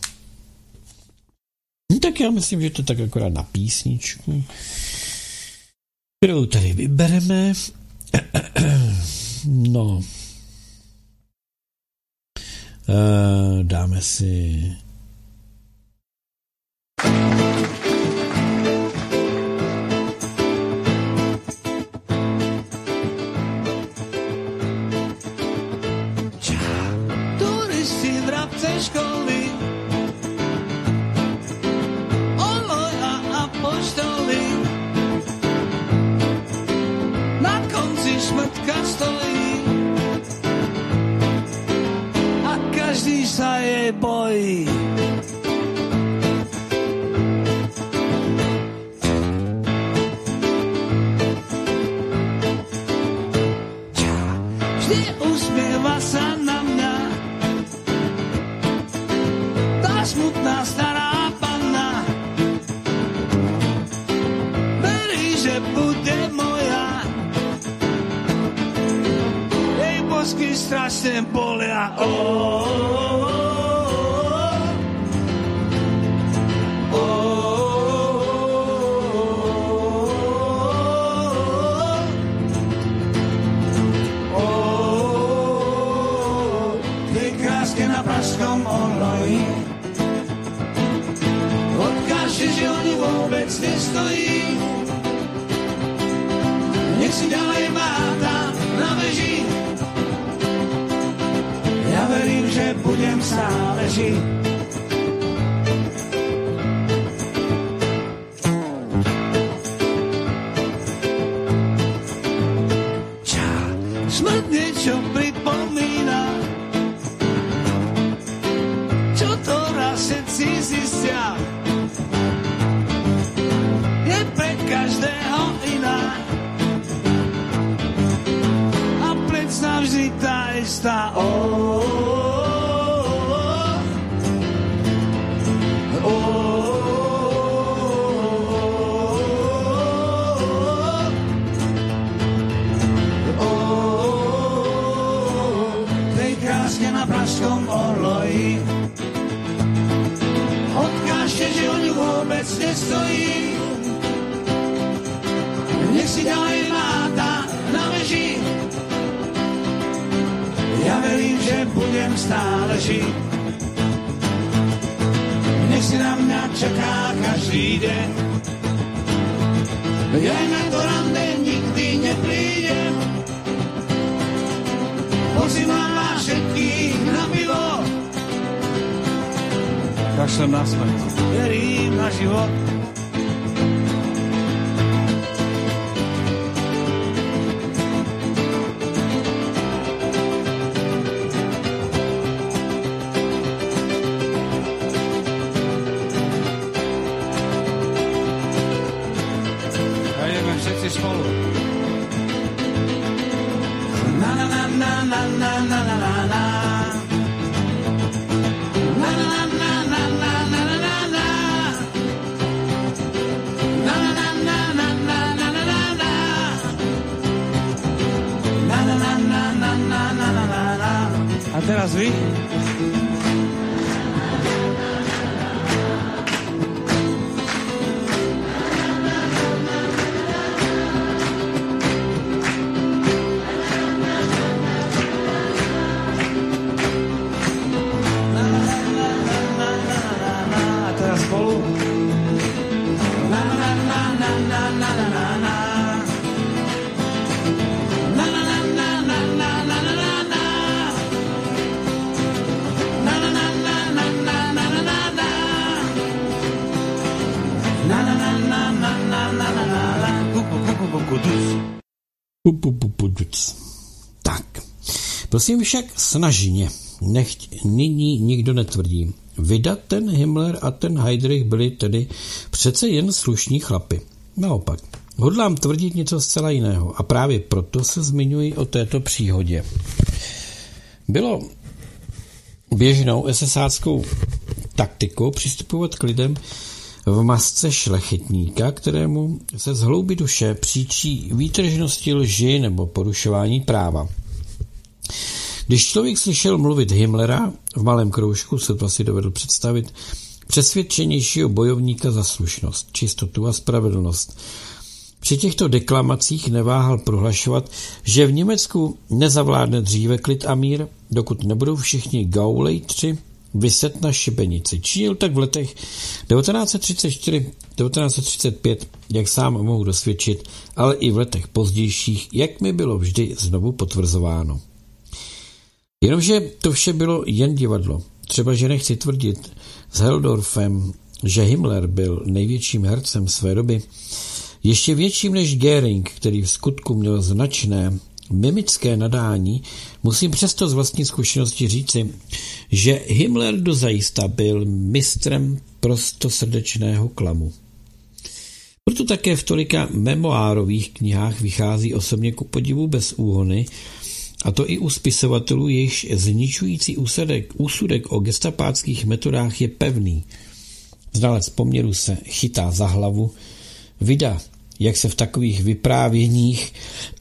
Tak já myslím, že to tak akorát na písničku, kterou tady vybereme. No. Dáme si Turisti vrabce školy, oloj a apoštoly, na konci šmrtka stojí, každý sa jej bojí. Vždy usmieva sa na mňa tá smutná stará panna. Verí, že bude moja, jej bosky strašne bolia. Tej kráske na pražskom oloji odkáže, že oni vôbec nestojí. Nech si ďalej máta na veži, ja verím, že budem stále žiť. Smrť niečo pripomína, čo to raz všetci zistia. Je pre každého iná a plecná vždy tá istá. Tej kráske na pražskom oloji odkážte, že o ňu vôbec nestojí. Nech si ďalej máta na veži, ja verím, že budem stále žiť. Nech si na mňa čaká každý deň, ja na to rande nikdy neprídem. Pozývam vás všetkých na pivo, kašlem na smrť, verím na život. Všetci spolu. Na na na na na na na na na na. Na na na na na na na na na na. Na na na na na na na na na na. Na na na na na na na na na. A teraz vy? Tak, prosím však snažně, nechť nyní nikdo netvrdí. Vydat ten Himmler a ten Heydrich byli tedy přece jen slušní chlapi. Naopak, hodlám tvrdit něco zcela jiného a právě proto se zmiňuji o této příhodě. Bylo běžnou esesáckou taktikou přistupovat k lidem v masce šlechetníka, kterému se z hloubi duše příčí výtržnosti lži nebo porušování práva. Když člověk slyšel mluvit Himmlera v malém kroužku, se to asi dovedl představit, přesvědčenějšího bojovníka za slušnost, čistotu a spravedlnost. Při těchto deklamacích neváhal prohlašovat, že v Německu nezavládne dříve klid a mír, dokud nebudou všichni gaulejtři vyset na šibenici. Činil tak v letech 1934-1935, jak sám mohu dosvědčit, ale i v letech pozdějších, jak mi bylo vždy znovu potvrzováno. Jenomže to vše bylo jen divadlo. Třeba, že nechci tvrdit s Heldorfem, že Himmler byl největším hercem své doby, ještě větším než Göring, který v skutku měl značné mimické nadání, musím přesto z vlastní zkušenosti říci, že Himmler dozajista byl mistrem prostosrdečného klamu. Proto také v tolika memoárových knihách vychází osobně ku podivu bez úhony, a to i u spisovatelů, jejichž zničující úsudek o gestapáckých metodách je pevný. Znalec poměru se chytá za hlavu, vydá, jak se v takových vyprávěních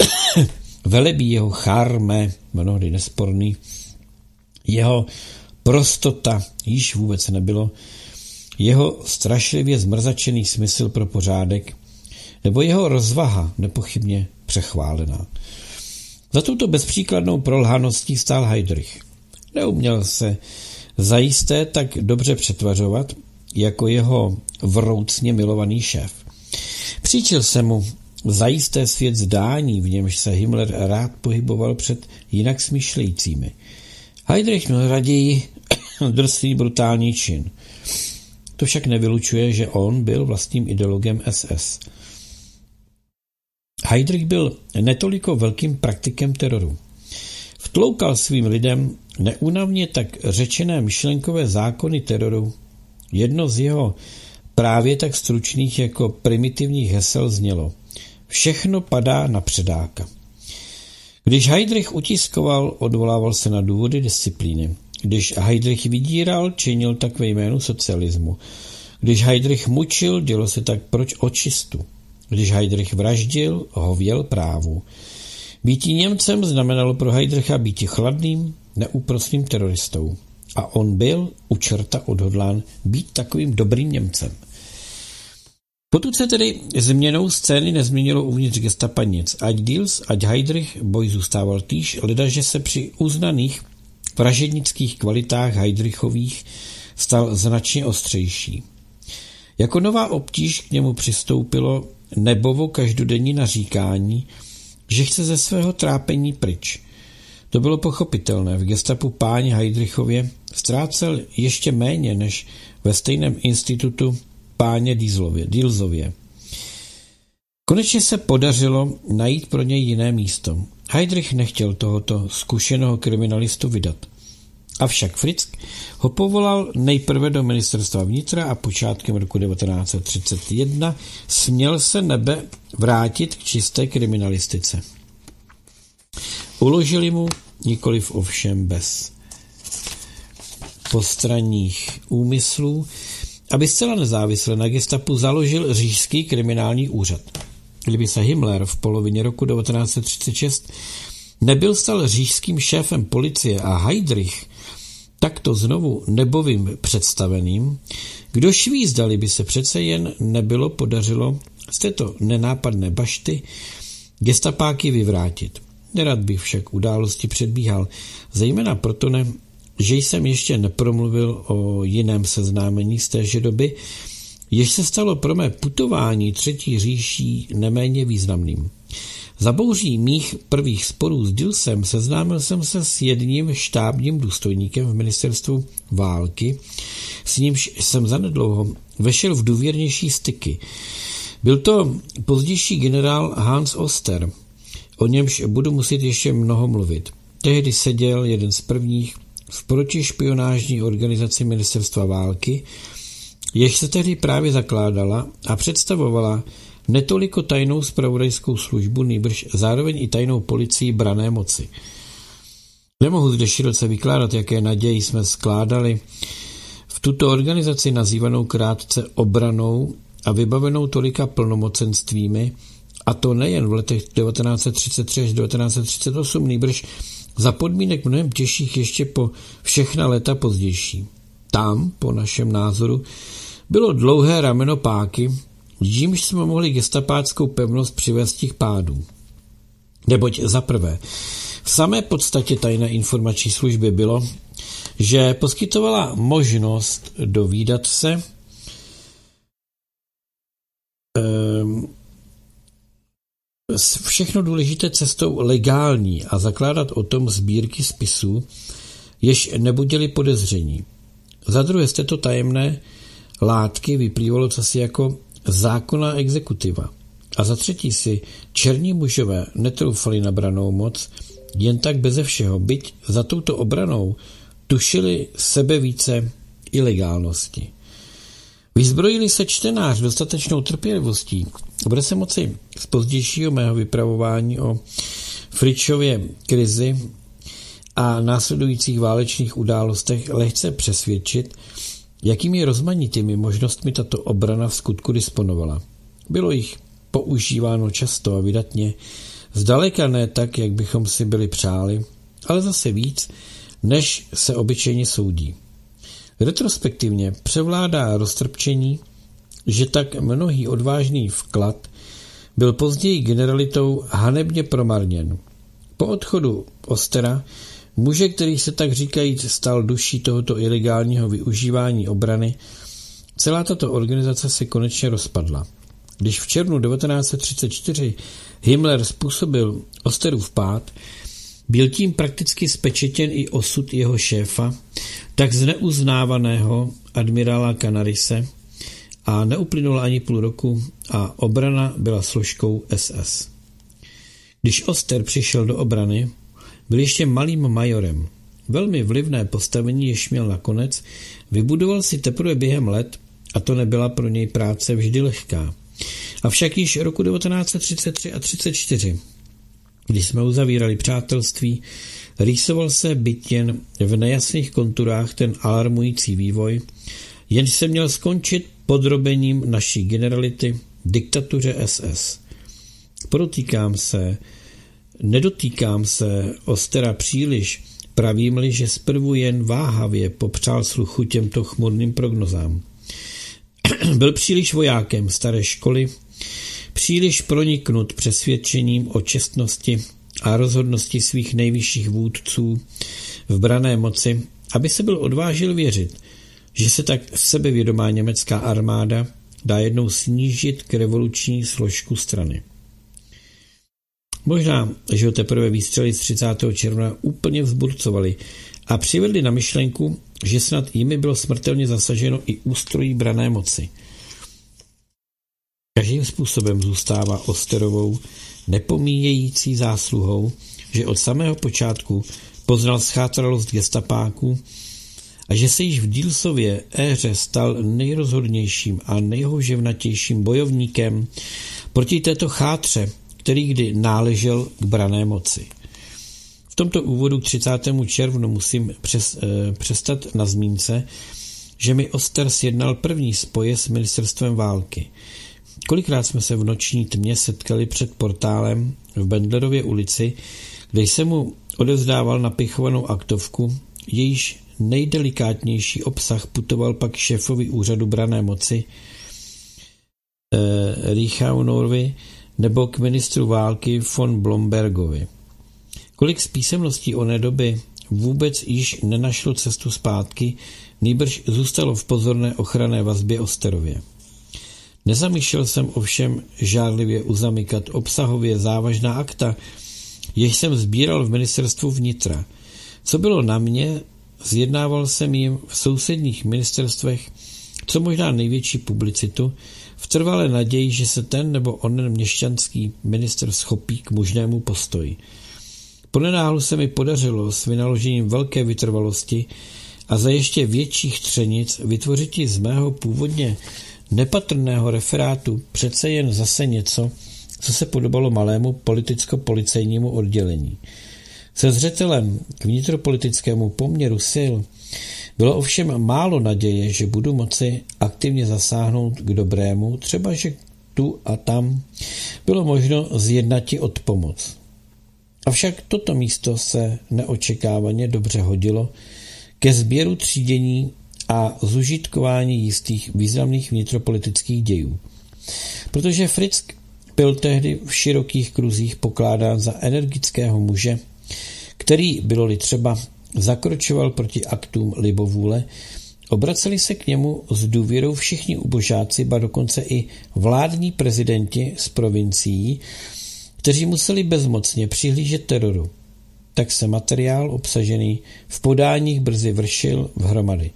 velebí jeho charme, mnohdy nesporný, jeho prostota již vůbec nebylo, jeho strašlivě zmrzačený smysl pro pořádek, nebo jeho rozvaha nepochybně přechválená. Za touto bezpříkladnou prolhaností stál Heydrich. Neuměl se zajisté tak dobře přetvařovat, jako jeho vroucně milovaný šéf. Příčil se mu zajisté svět zdání, v němž se Himmler rád pohyboval před jinak smýšlejícími. Heydrich měl raději drsný brutální čin. To však nevylučuje, že on byl vlastním ideologem SS. Heydrich byl netoliko velkým praktikem teroru. Vtloukal svým lidem neúnavně tak řečené myšlenkové zákony teroru. Jedno z jeho právě tak stručných jako primitivních hesel znělo: všechno padá na předáka. Když Heydrich utiskoval, odvolával se na důvody disciplíny. Když Heydrich vydíral, činil tak ve jménu socialismu. Když Heydrich mučil, dělo se tak proč očistu. Když Heydrich vraždil, hověl právu. Býti Němcem znamenalo pro Heydricha býti chladným, neúprosným teroristou. A on byl u čerta odhodlán být takovým dobrým Němcem. Potud se tedy změnou scény nezměnilo uvnitř gestapa nic. Ať Diels, ať Heydrich, boj zůstával týž, ledaže se při uznaných vražednických kvalitách Heydrichových stal značně ostřejší. Jako nová obtíž k němu přistoupilo nebovo každodenní naříkání, že chce ze svého trápení pryč. To bylo pochopitelné. V gestapu páni Heydrichově ztrácel ještě méně než ve stejném institutu páně Dielsově. Konečně se podařilo najít pro něj jiné místo. Heydrich nechtěl tohoto zkušeného kriminalistu vydat. Avšak Frick ho povolal nejprve do ministerstva vnitra a počátkem roku 1931 směl se nebe vrátit k čisté kriminalistice. Uložili mu, nikoliv ovšem bez postranních úmyslů, aby zcela nezávisle na gestapu založil říšský kriminální úřad. Kdyby se Himmler v polovině roku 1936 nebyl stal říšským šéfem policie a Heydrich takto znovu nebovým představeným, kdož ví, zdali by se přece jen nebylo podařilo z této nenápadné bašty gestapáky vyvrátit. Nerad bych však události předbíhal, zejména proto ne, že jsem ještě nepromluvil o jiném seznámení z téže doby, jež se stalo pro mé putování třetí říší neméně významným. Za bouří mých prvých sporů s Dielsem seznámil jsem se s jedním štábním důstojníkem v ministerstvu války, s nímž jsem zanedlouho vešel v důvěrnější styky. Byl to pozdější generál Hans Oster, o němž budu muset ještě mnoho mluvit. Tehdy seděl jeden z prvních v protišpionážní organizaci ministerstva války, jež se tehdy právě zakládala a představovala netoliko tajnou zpravodajskou službu, nýbrž zároveň i tajnou policii branné moci. Nemohu zde široce vykládat, jaké naději jsme skládali v tuto organizaci nazývanou krátce obranou a vybavenou tolika plnomocenstvími, a to nejen v letech 1933 až 1938, nýbrž za podmínek mnohem těžších ještě po všechna léta pozdější. Tam, po našem názoru, bylo dlouhé rameno páky, jímž jsme mohli gestapáckou pevnost přivést těch pádů. Neboť za prvé, v samé podstatě tajné informační služby bylo, že poskytovala možnost dovídat se všechno důležité cestou legální a zakládat o tom sbírky spisů, jež nebudili podezření. Za druhé z této tajemné látky vyplývalo cosi jako zákonná exekutiva. a za třetí si černí mužové netroufali na brannou moc jen tak beze všeho, byť za touto obranou tušili sebe více ilegálnosti. Vyzbrojili se čtenář dostatečnou trpělivostí, bude se moci z pozdějšího mého vypravování o Fritschově krizi a následujících válečných událostech lehce přesvědčit, jakými rozmanitými možnostmi tato obrana v skutku disponovala. Bylo jich používáno často a vydatně, zdaleka ne tak, jak bychom si byli přáli, ale zase víc, než se obyčejně soudí. Retrospektivně převládá roztrpčení, že tak mnohý odvážný vklad byl později generalitou hanebně promarněn. Po odchodu Ostera, muže, který se tak říkajíc stal duší tohoto ilegálního využívání obrany, celá tato organizace se konečně rozpadla. Když v červnu 1934 Himmler způsobil Osterův pád, byl tím prakticky spečetěn i osud jeho šéfa, tak zneuznávaného admirála Canarise, a neuplynulo ani půl roku a obrana byla složkou SS. Když Oster přišel do obrany, byl ještě malým majorem. Velmi vlivné postavení, jež měl nakonec, vybudoval si teprve během let a to nebyla pro něj práce vždy lehká. Avšak již roku 1933 a 1934, když jsme uzavírali přátelství, rýsoval se byť jen v nejasných konturách ten alarmující vývoj, jenž se měl skončit podrobením naší generality diktatuře SS. Nedotýkám se Ostera příliš, pravím-li, že zprvu jen váhavě popřál sluchu těmto chmurným prognozám. Byl příliš vojákem staré školy, příliš proniknut přesvědčením o čestnosti a rozhodnosti svých nejvyšších vůdců v branné moci, aby se byl odvážil věřit, že se tak sebevědomá německá armáda dá jednou snížit k revoluční složku strany. Možná, že ho teprve výstřely z 30. června úplně vzburcovali a přivedli na myšlenku, že snad jimi bylo smrtelně zasaženo i ústrojí branné moci. Každým způsobem zůstává Osterovou nepomíjející zásluhou, že od samého počátku poznal schátralost gestapáků a že se již v Dielsově éře stal nejrozhodnějším a nejhouževnatějším bojovníkem proti této chátře, který kdy náležel k branné moci. V tomto úvodu k 30. červnu musím přestat na zmínce, že mi Oster sjednal první spoje s ministerstvem války. Kolikrát jsme se v noční tmě setkali před portálem v Bendlerově ulici, kde jsem mu odevzdával napichovanou aktovku, jejíž nejdelikátnější obsah putoval pak šéfovi úřadu branné moci Reichaunovi nebo k ministru války von Blombergovi. Kolik z písemností oné doby vůbec již nenašlo cestu zpátky, nýbrž zůstalo v pozorné ochranné vazbě Osterově. Nezamýšlel jsem ovšem žárlivě uzamykat obsahově závažná akta, jež jsem sbíral v ministerstvu vnitra. Co bylo na mě, zjednával jsem jim v sousedních ministerstvech co možná největší publicitu, v trvalé naději, že se ten nebo onen měšťanský ministr schopí k mužnému postoji. Ponenáhlu se mi podařilo s vynaložením velké vytrvalosti a za ještě větších třenic vytvořit z mého původně nepatrného referátu přece jen zase něco, co se podobalo malému politicko-policejnímu oddělení. Se zřetelem k vnitropolitickému poměru sil bylo ovšem málo naděje, že budu moci aktivně zasáhnout k dobrému, třeba že tu a tam bylo možno zjednati odpomoc. Avšak toto místo se neočekávaně dobře hodilo ke sběru třídění a zužitkování jistých významných vnitropolitických dějů. Protože Fritz byl tehdy v širokých kruzích pokládán za energického muže, který, bylo-li třeba, zakročoval proti aktům libovůle, obraceli se k němu s důvěrou všichni ubožáci, ba dokonce i vládní prezidenti z provincií, kteří museli bezmocně přihlížet teroru. Tak se materiál obsažený v podáních brzy vršil v hromady.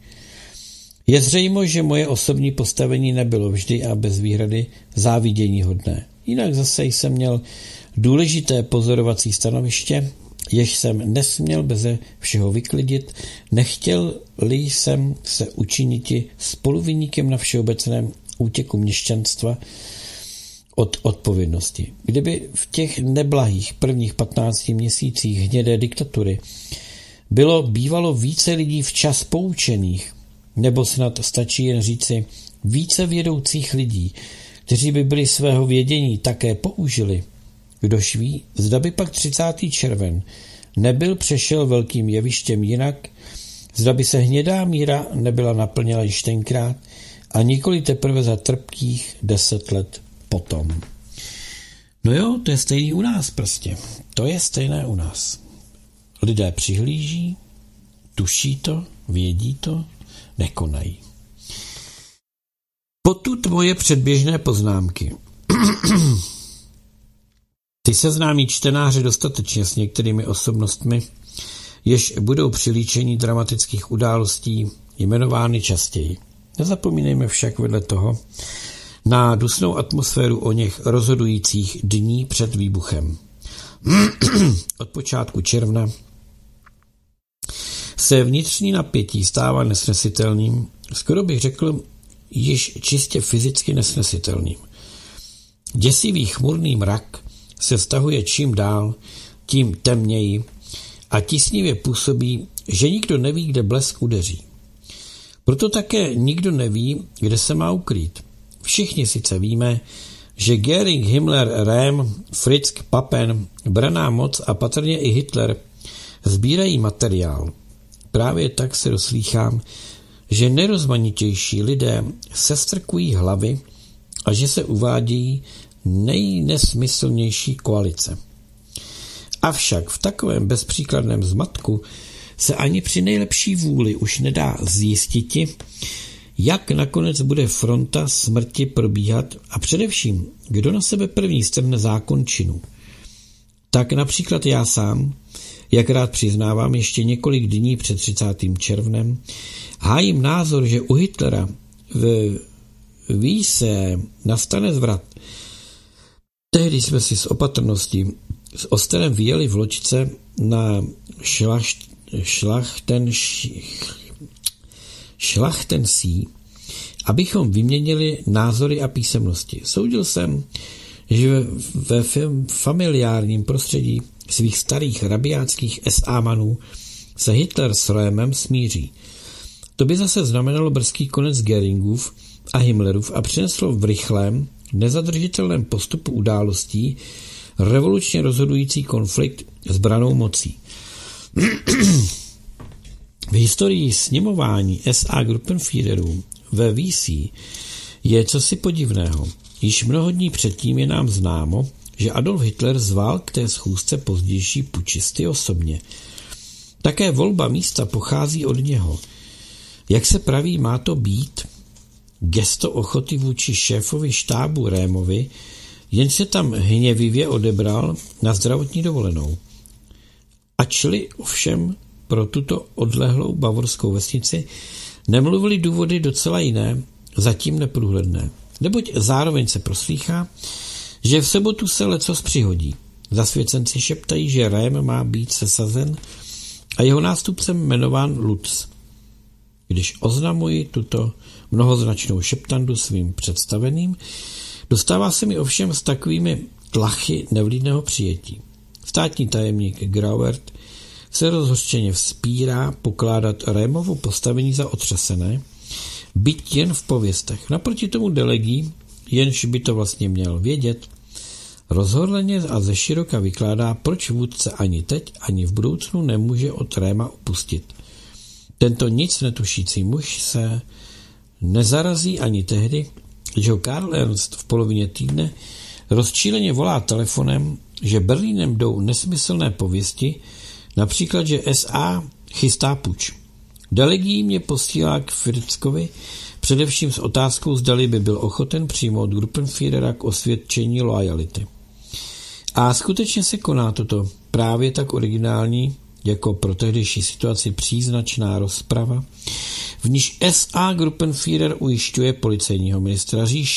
Je zřejmo, že moje osobní postavení nebylo vždy a bez výhrady záviděníhodné. Jinak zase jsem měl důležité pozorovací stanoviště, jež jsem nesměl beze všeho vyklidit, nechtěl-li jsem se učiniti spoluviníkem na všeobecném útěku měšťanstva od odpovědnosti. Kdyby v těch neblahých prvních 15 měsících hnědé diktatury bývalo více lidí včas poučených, nebo snad stačí jen říci více vědoucích lidí, kteří by byli svého vědění také použili, kdož ví, zda by pak 30. červen nebyl přešel velkým jevištěm jinak, zda by se hnědá míra nebyla naplnila již tenkrát a nikoli teprve za trpkých 10 let potom. No jo, to je stejný u nás prostě. To je stejné u nás. Lidé přihlíží, tuší to, vědí to, nekonají. Potud moje předběžné poznámky. Ty seznámí čtenáře dostatečně s některými osobnostmi, jež budou při líčení dramatických událostí jmenovány častěji. Nezapomínejme však vedle toho na dusnou atmosféru o něch rozhodujících dní před výbuchem. Od počátku června se vnitřní napětí stává nesnesitelným, skoro bych řekl již čistě fyzicky nesnesitelným. Děsivý chmurný mrak se stahuje čím dál, tím temněji a tísnivě působí, že nikdo neví, kde blesk udeří. Proto také nikdo neví, kde se má ukrýt. Všichni sice víme, že Göring, Himmler, Röhm, Frick, Papen, branná moc a patrně i Hitler sbírají materiál. Právě tak se doslýchám, že nejrozmanitější lidé sestrkují hlavy a že se uvádějí nejnesmyslnější koalice. Avšak v takovém bezpříkladném zmatku se ani při nejlepší vůli už nedá zjistiti, jak nakonec bude fronta smrti probíhat a především, kdo na sebe první strhne zákon činu. Tak například já sám, jak rád přiznávám, ještě několik dní před 30. červnem, hájím názor, že u Hitlera v výse nastane zvrat. Tehdy jsme si s opatrností s Osterem vyjeli v loďce na Schlachtensee, abychom vyměnili názory a písemnosti. Soudil jsem, že ve familiárním prostředí svých starých rabiátských SA-manů se Hitler s Röhmem smíří. To by zase znamenalo brzký konec Göringův a Himmlerův a přineslo v rychlém, nezadržitelném postupu událostí revolučně rozhodující konflikt s brannou mocí. V historii sněmování SA Gruppenführerů ve Vísí je cosi podivného. Již mnoho dní předtím je nám známo, že Adolf Hitler zval k té schůzce pozdější pučisty osobně. Také volba místa pochází od něho. Jak se praví, má to být gesto ochoty vůči šéfovi štábu Röhmovi, jen se tam hněvivě odebral na zdravotní dovolenou. Ačli ovšem pro tuto odlehlou bavorskou vesnici nemluvili důvody docela jiné, zatím neprůhledné. Neboť zároveň se proslýchá, že v sobotu se lecos přihodí. Zasvěcenci šeptají, že Röhm má být sesazen a jeho nástupcem jmenován Lutz. Když oznamuji tuto mnohoznačnou šeptandu svým představeným, dostává se mi ovšem s takovými tlachy nevlídného přijetí. Státní tajemník Grauert se rozhořčeně vzpírá pokládat Röhmovo postavení za otřesené, byť jen v pověstech. Naproti tomu delegí, jenž by to vlastně měl vědět, rozhodleně a zeširoka vykládá, proč vůdce ani teď, ani v budoucnu nemůže od Röhma upustit. Tento nic netušící muž se nezarazí ani tehdy, když ho Karl Ernst v polovině týdne rozčíleně volá telefonem, že Berlínem jdou nesmyslné pověsti, například, že SA chystá puč. Delegí mě posílá k Frickovi především s otázkou, zdali by byl ochoten přijmout Gruppenführera k osvědčení loajality. A skutečně se koná toto právě tak originální, jako pro tehdejší situaci příznačná rozprava, v níž SA Gruppenführer ujišťuje policejního ministra říše,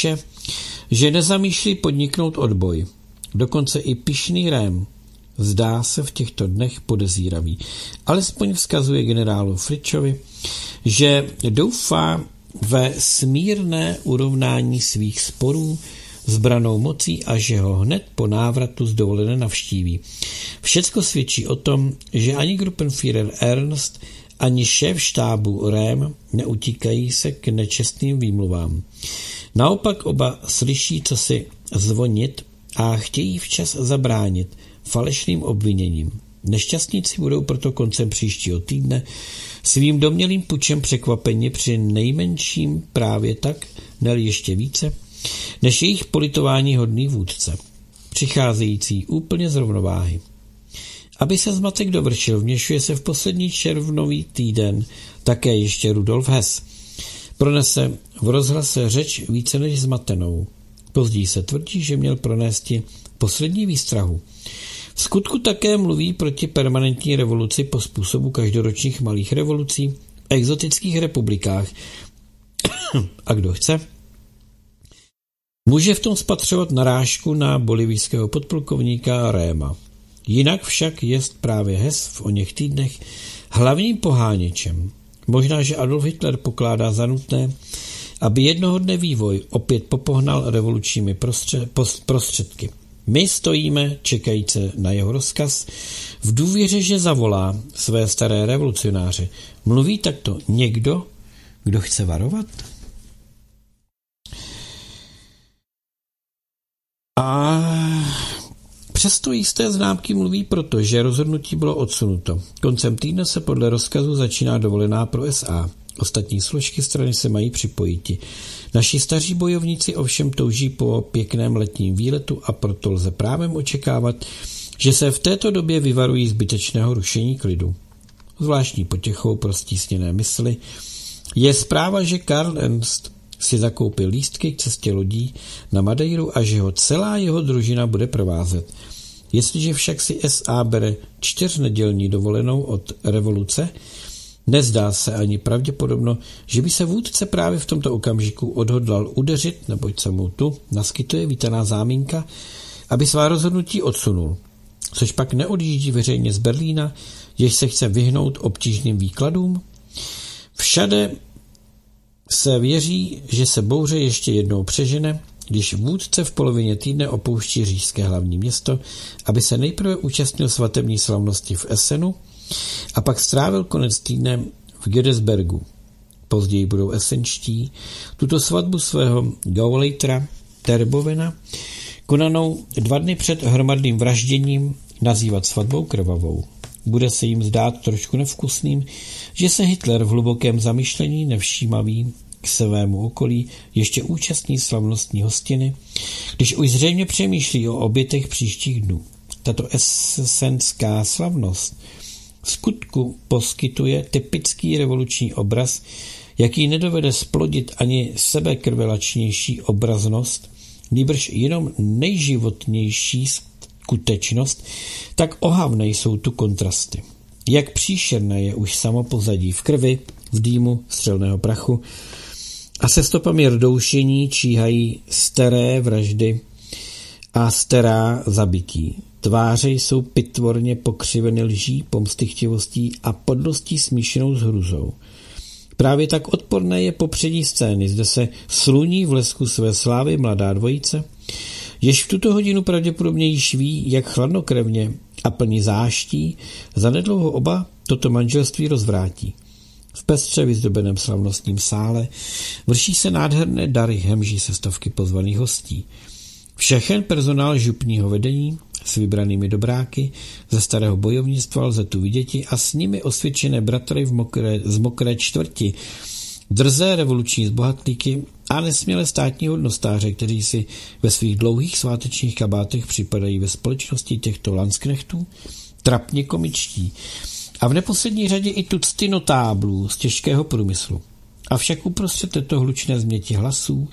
že nezamýšlí podniknout odboj. Dokonce i pyšný Rém zdá se v těchto dnech podezíravý. Alespoň vzkazuje generálu Fritzovi, že doufá ve smírné urovnání svých sporů s brannou mocí a že ho hned po návratu z dovolené navštíví. Všecko svědčí o tom, že ani Gruppenführer Ernst, ani šéf štábu Rém neutíkají se k nečestným výmluvám. Naopak oba slyší cosi zvonit a chtějí včas zabránit falešným obviněním. Nešťastníci budou proto koncem příštího týdne svým domnělým pučem překvapeni při nejmenším právě tak, ne ještě více, než jejich politování hodný vůdce, přicházející úplně z rovnováhy. Aby se zmatek dovršil, vměšuje se v poslední červnový týden také ještě Rudolf Hess. Pronese v rozhlase řeč více než zmatenou. Později se tvrdí, že měl pronésti poslední výstrahu. V skutku také mluví proti permanentní revoluci po způsobu každoročních malých revolucí v exotických republikách. A kdo chce, může v tom spatřovat narážku na bolivijského podplukovníka Réma. Jinak však jest právě Hess v oněch týdnech hlavním poháněčem. Možná, že Adolf Hitler pokládá za nutné, aby jednoho dne vývoj opět popohnal revolučními prostředky. My stojíme, čekajíce na jeho rozkaz, v důvěře, že zavolá své staré revolucionáře. Mluví takto někdo, kdo chce varovat? A přesto jisté známky mluví proto, že rozhodnutí bylo odsunuto. Koncem týdne se podle rozkazu začíná dovolená pro SA. Ostatní složky strany se mají připojiti. Naši staří bojovníci ovšem touží po pěkném letním výletu a proto lze právem očekávat, že se v této době vyvarují zbytečného rušení klidu. Zvláštní potěchou pro stísněné mysli je zpráva, že Karl Ernst si zakoupil lístky k cestě lodí na Madeiru a že ho celá jeho družina bude provázet. Jestliže však si SA bere 4nedělní dovolenou od revoluce, nezdá se ani pravděpodobno, že by se vůdce právě v tomto okamžiku odhodlal udeřit, neboť se mu tu naskytuje vítaná záminka, aby svá rozhodnutí odsunul. Což pak neodjíždí veřejně z Berlína, jež se chce vyhnout obtížným výkladům. Všade se věří, že se bouře ještě jednou přežene, když vůdce v polovině týdne opouští říšské hlavní město, aby se nejprve účastnil svatební slavnosti v Essenu a pak strávil konec týdne v Gedesbergu. Později budou esenští tuto svatbu svého Gauleitera Terbovena, konanou 2 dny před hromadným vražděním, nazývat svatbou krvavou. Bude se jim zdát trošku nevkusným, že se Hitler v hlubokém zamyšlení nevšímavý k svému okolí ještě účastní slavnostní hostiny, když už zřejmě přemýšlí o obětech příštích dnů. Tato esenská slavnost v skutku poskytuje typický revoluční obraz, jaký nedovede splodit ani sebekrvelačnější obraznost, nýbrž jenom nejživotnější skutečnost, tak ohavné jsou tu kontrasty. Jak příšerné je už samo pozadí v krvi, v dýmu střelného prachu a se stopami rdoušení číhají staré vraždy a stará zabití. Tváře jsou pitvorně pokřiveny lží, pomstychtivostí a podlostí smíšenou s hrůzou. Právě tak odporné je popředí scény, zde se sluní v lesku své slávy mladá dvojice, jež v tuto hodinu pravděpodobně již ví, jak chladnokrevně a plní záští zanedlouho oba toto manželství rozvrátí. V pestře vyzdobeném slavnostním sále vrší se nádherné dary, hemží se stovky pozvaných hostí. Všechen personál župního vedení s vybranými dobráky ze starého bojovnictva lze tu viděti a s nimi osvědčené bratry z mokré čtvrti, drzé revoluční zbohatlíky a nesmělé státní hodnostáře, kteří si ve svých dlouhých svátečních kabátech připadají ve společnosti těchto lansknechtů trapně komičtí a v neposlední řadě i tucty notáblů z těžkého průmyslu. Avšak uprostřed této hlučné změti hlasů,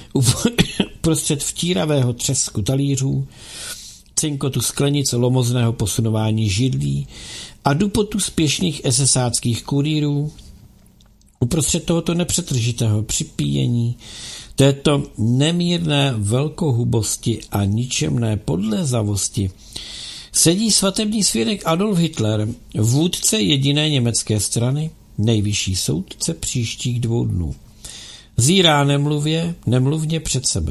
uprostřed vtíravého třesku talířů, cinkotu sklenic lomozného posunování židlí a dupotu spěšných esesáckých kurýrů, uprostřed tohoto nepřetržitého připíjení, této nemírné velkohubosti a ničemné podlézavosti sedí svatební svědek Adolf Hitler, vůdce jediné německé strany, nejvyšší soudce příštích 2 dnů. Zírá nemluvně před sebe.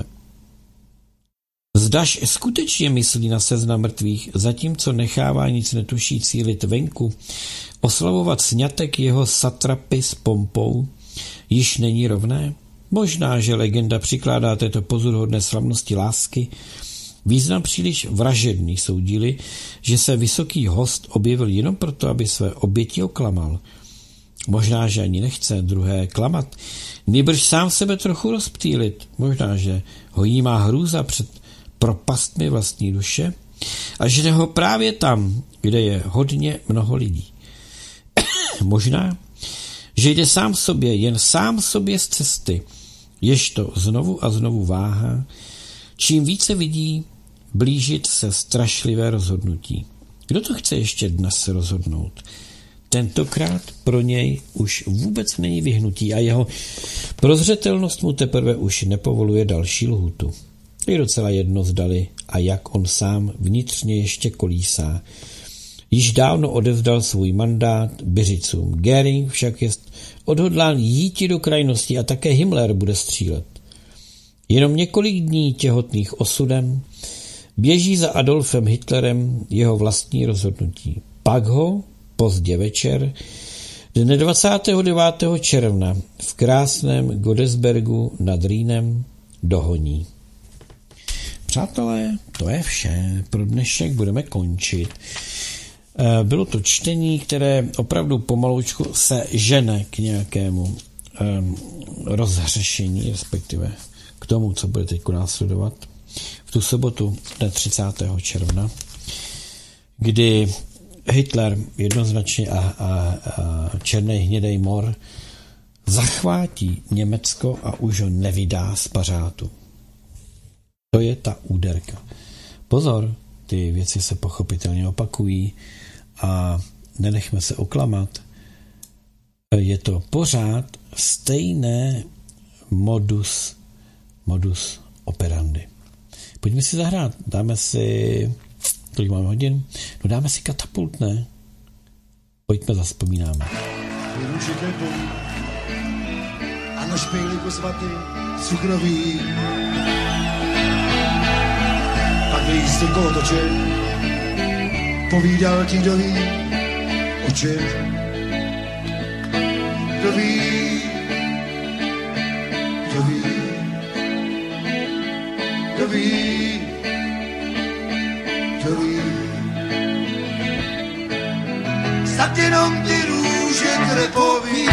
Zdaž skutečně myslí na seznam mrtvých, zatímco nechává nic netušící lid venku oslavovat sňatek jeho satrapy s pompou, již není rovné? Možná, že legenda přikládá této pozoruhodné slavnosti lásky význam příliš vražedný, soudili, že se vysoký host objevil jenom proto, aby své oběti oklamal. Možná, že ani nechce druhé klamat, nýbrž sám sebe trochu rozptýlit. Možná, že ho jímá hrůza před propastmi vlastní duše a žene ho právě tam, kde je hodně mnoho lidí. Možná, že jde jen sám sobě z cesty, jež to znovu a znovu váhá, čím více vidí blížit se strašlivé rozhodnutí. Kdo to chce ještě dnes se rozhodnout? Tentokrát pro něj už vůbec není vyhnutí a jeho prozřetelnost mu teprve už nepovoluje další lhůtu. Je docela jedno zdali a jak on sám vnitřně ještě kolísá. Již dávno odevzdal svůj mandát Byřicům. Göring však je odhodlán jíti do krajnosti a také Himmler bude střílet. Jenom několik dní těhotných osudem běží za Adolfem Hitlerem jeho vlastní rozhodnutí. Pak ho pozdě večer dne 29. června v krásném Godesbergu nad Rýnem dohoní. Přátelé, to je vše. Pro dnešek budeme končit. Bylo to čtení, které opravdu pomaloučku se žene k nějakému rozhřešení, respektive k tomu, co bude teď následovat. V tu sobotu dne 30. června, kdy Hitler jednoznačně a černý hnědej mor zachvátí Německo a už ho nevydá z pařátu. To je ta úderka. Pozor, ty věci se pochopitelně opakují a nenechme se oklamat. Je to pořád stejné modus operandi. Pojďme si zahrát. Dáme si, kolik máme hodin? No dáme si Katapult, ne? Pojďme, zavzpomínáme. Růžité polí a na špejliku svatý cukrový. Pak lístek otočil, povídal ti, kdo ví, o čem. Kdo ví, kdo ví, kdo ví, kdo ví. Snad jenom ty růže krepový.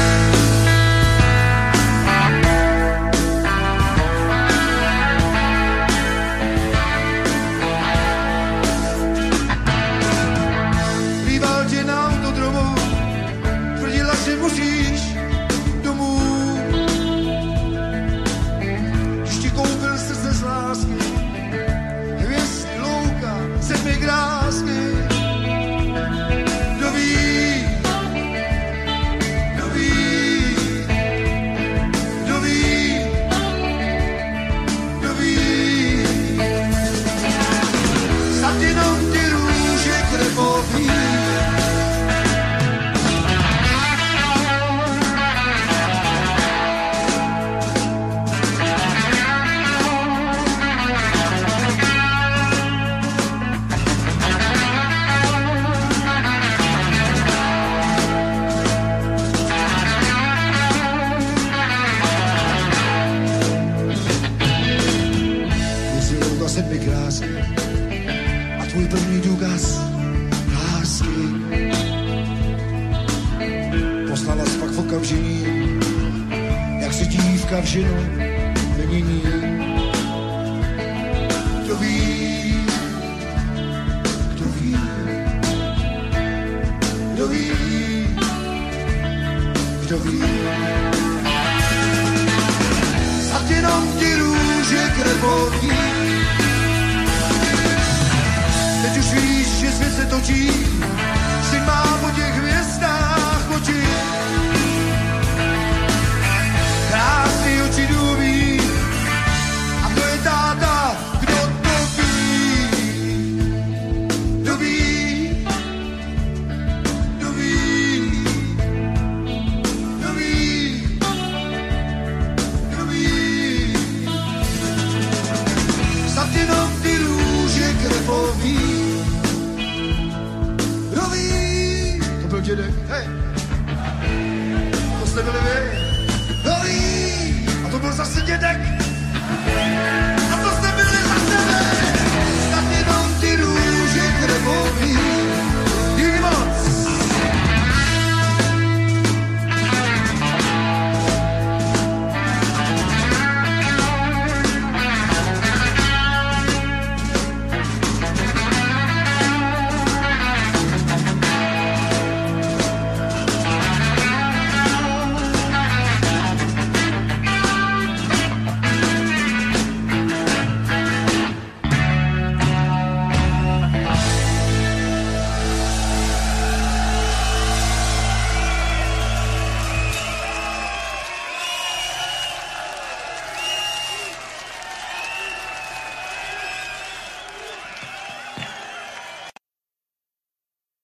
Líbal tě na autodromu, tvrdila, že musíš domů. Když ti koupil srdce z lásky, hvězdy louka, sedmi krásky. Kdo ví, kdo ví, kdo ví, kdo ví. Snad jenom ty růže krepový. Sedmi krásky a tvůj první důkaz lásky. Poslala jsi pak v okamžení, jak se dívka v ženu nemění. Kdo ví, kdo ví, kdo ví, kdo ví. Snad jenom ty růže krepový. Teď už víš, že svět se točí, že má po těch hvězdách oči. Krásný oči důví, dědek, hej. To jste byli vy?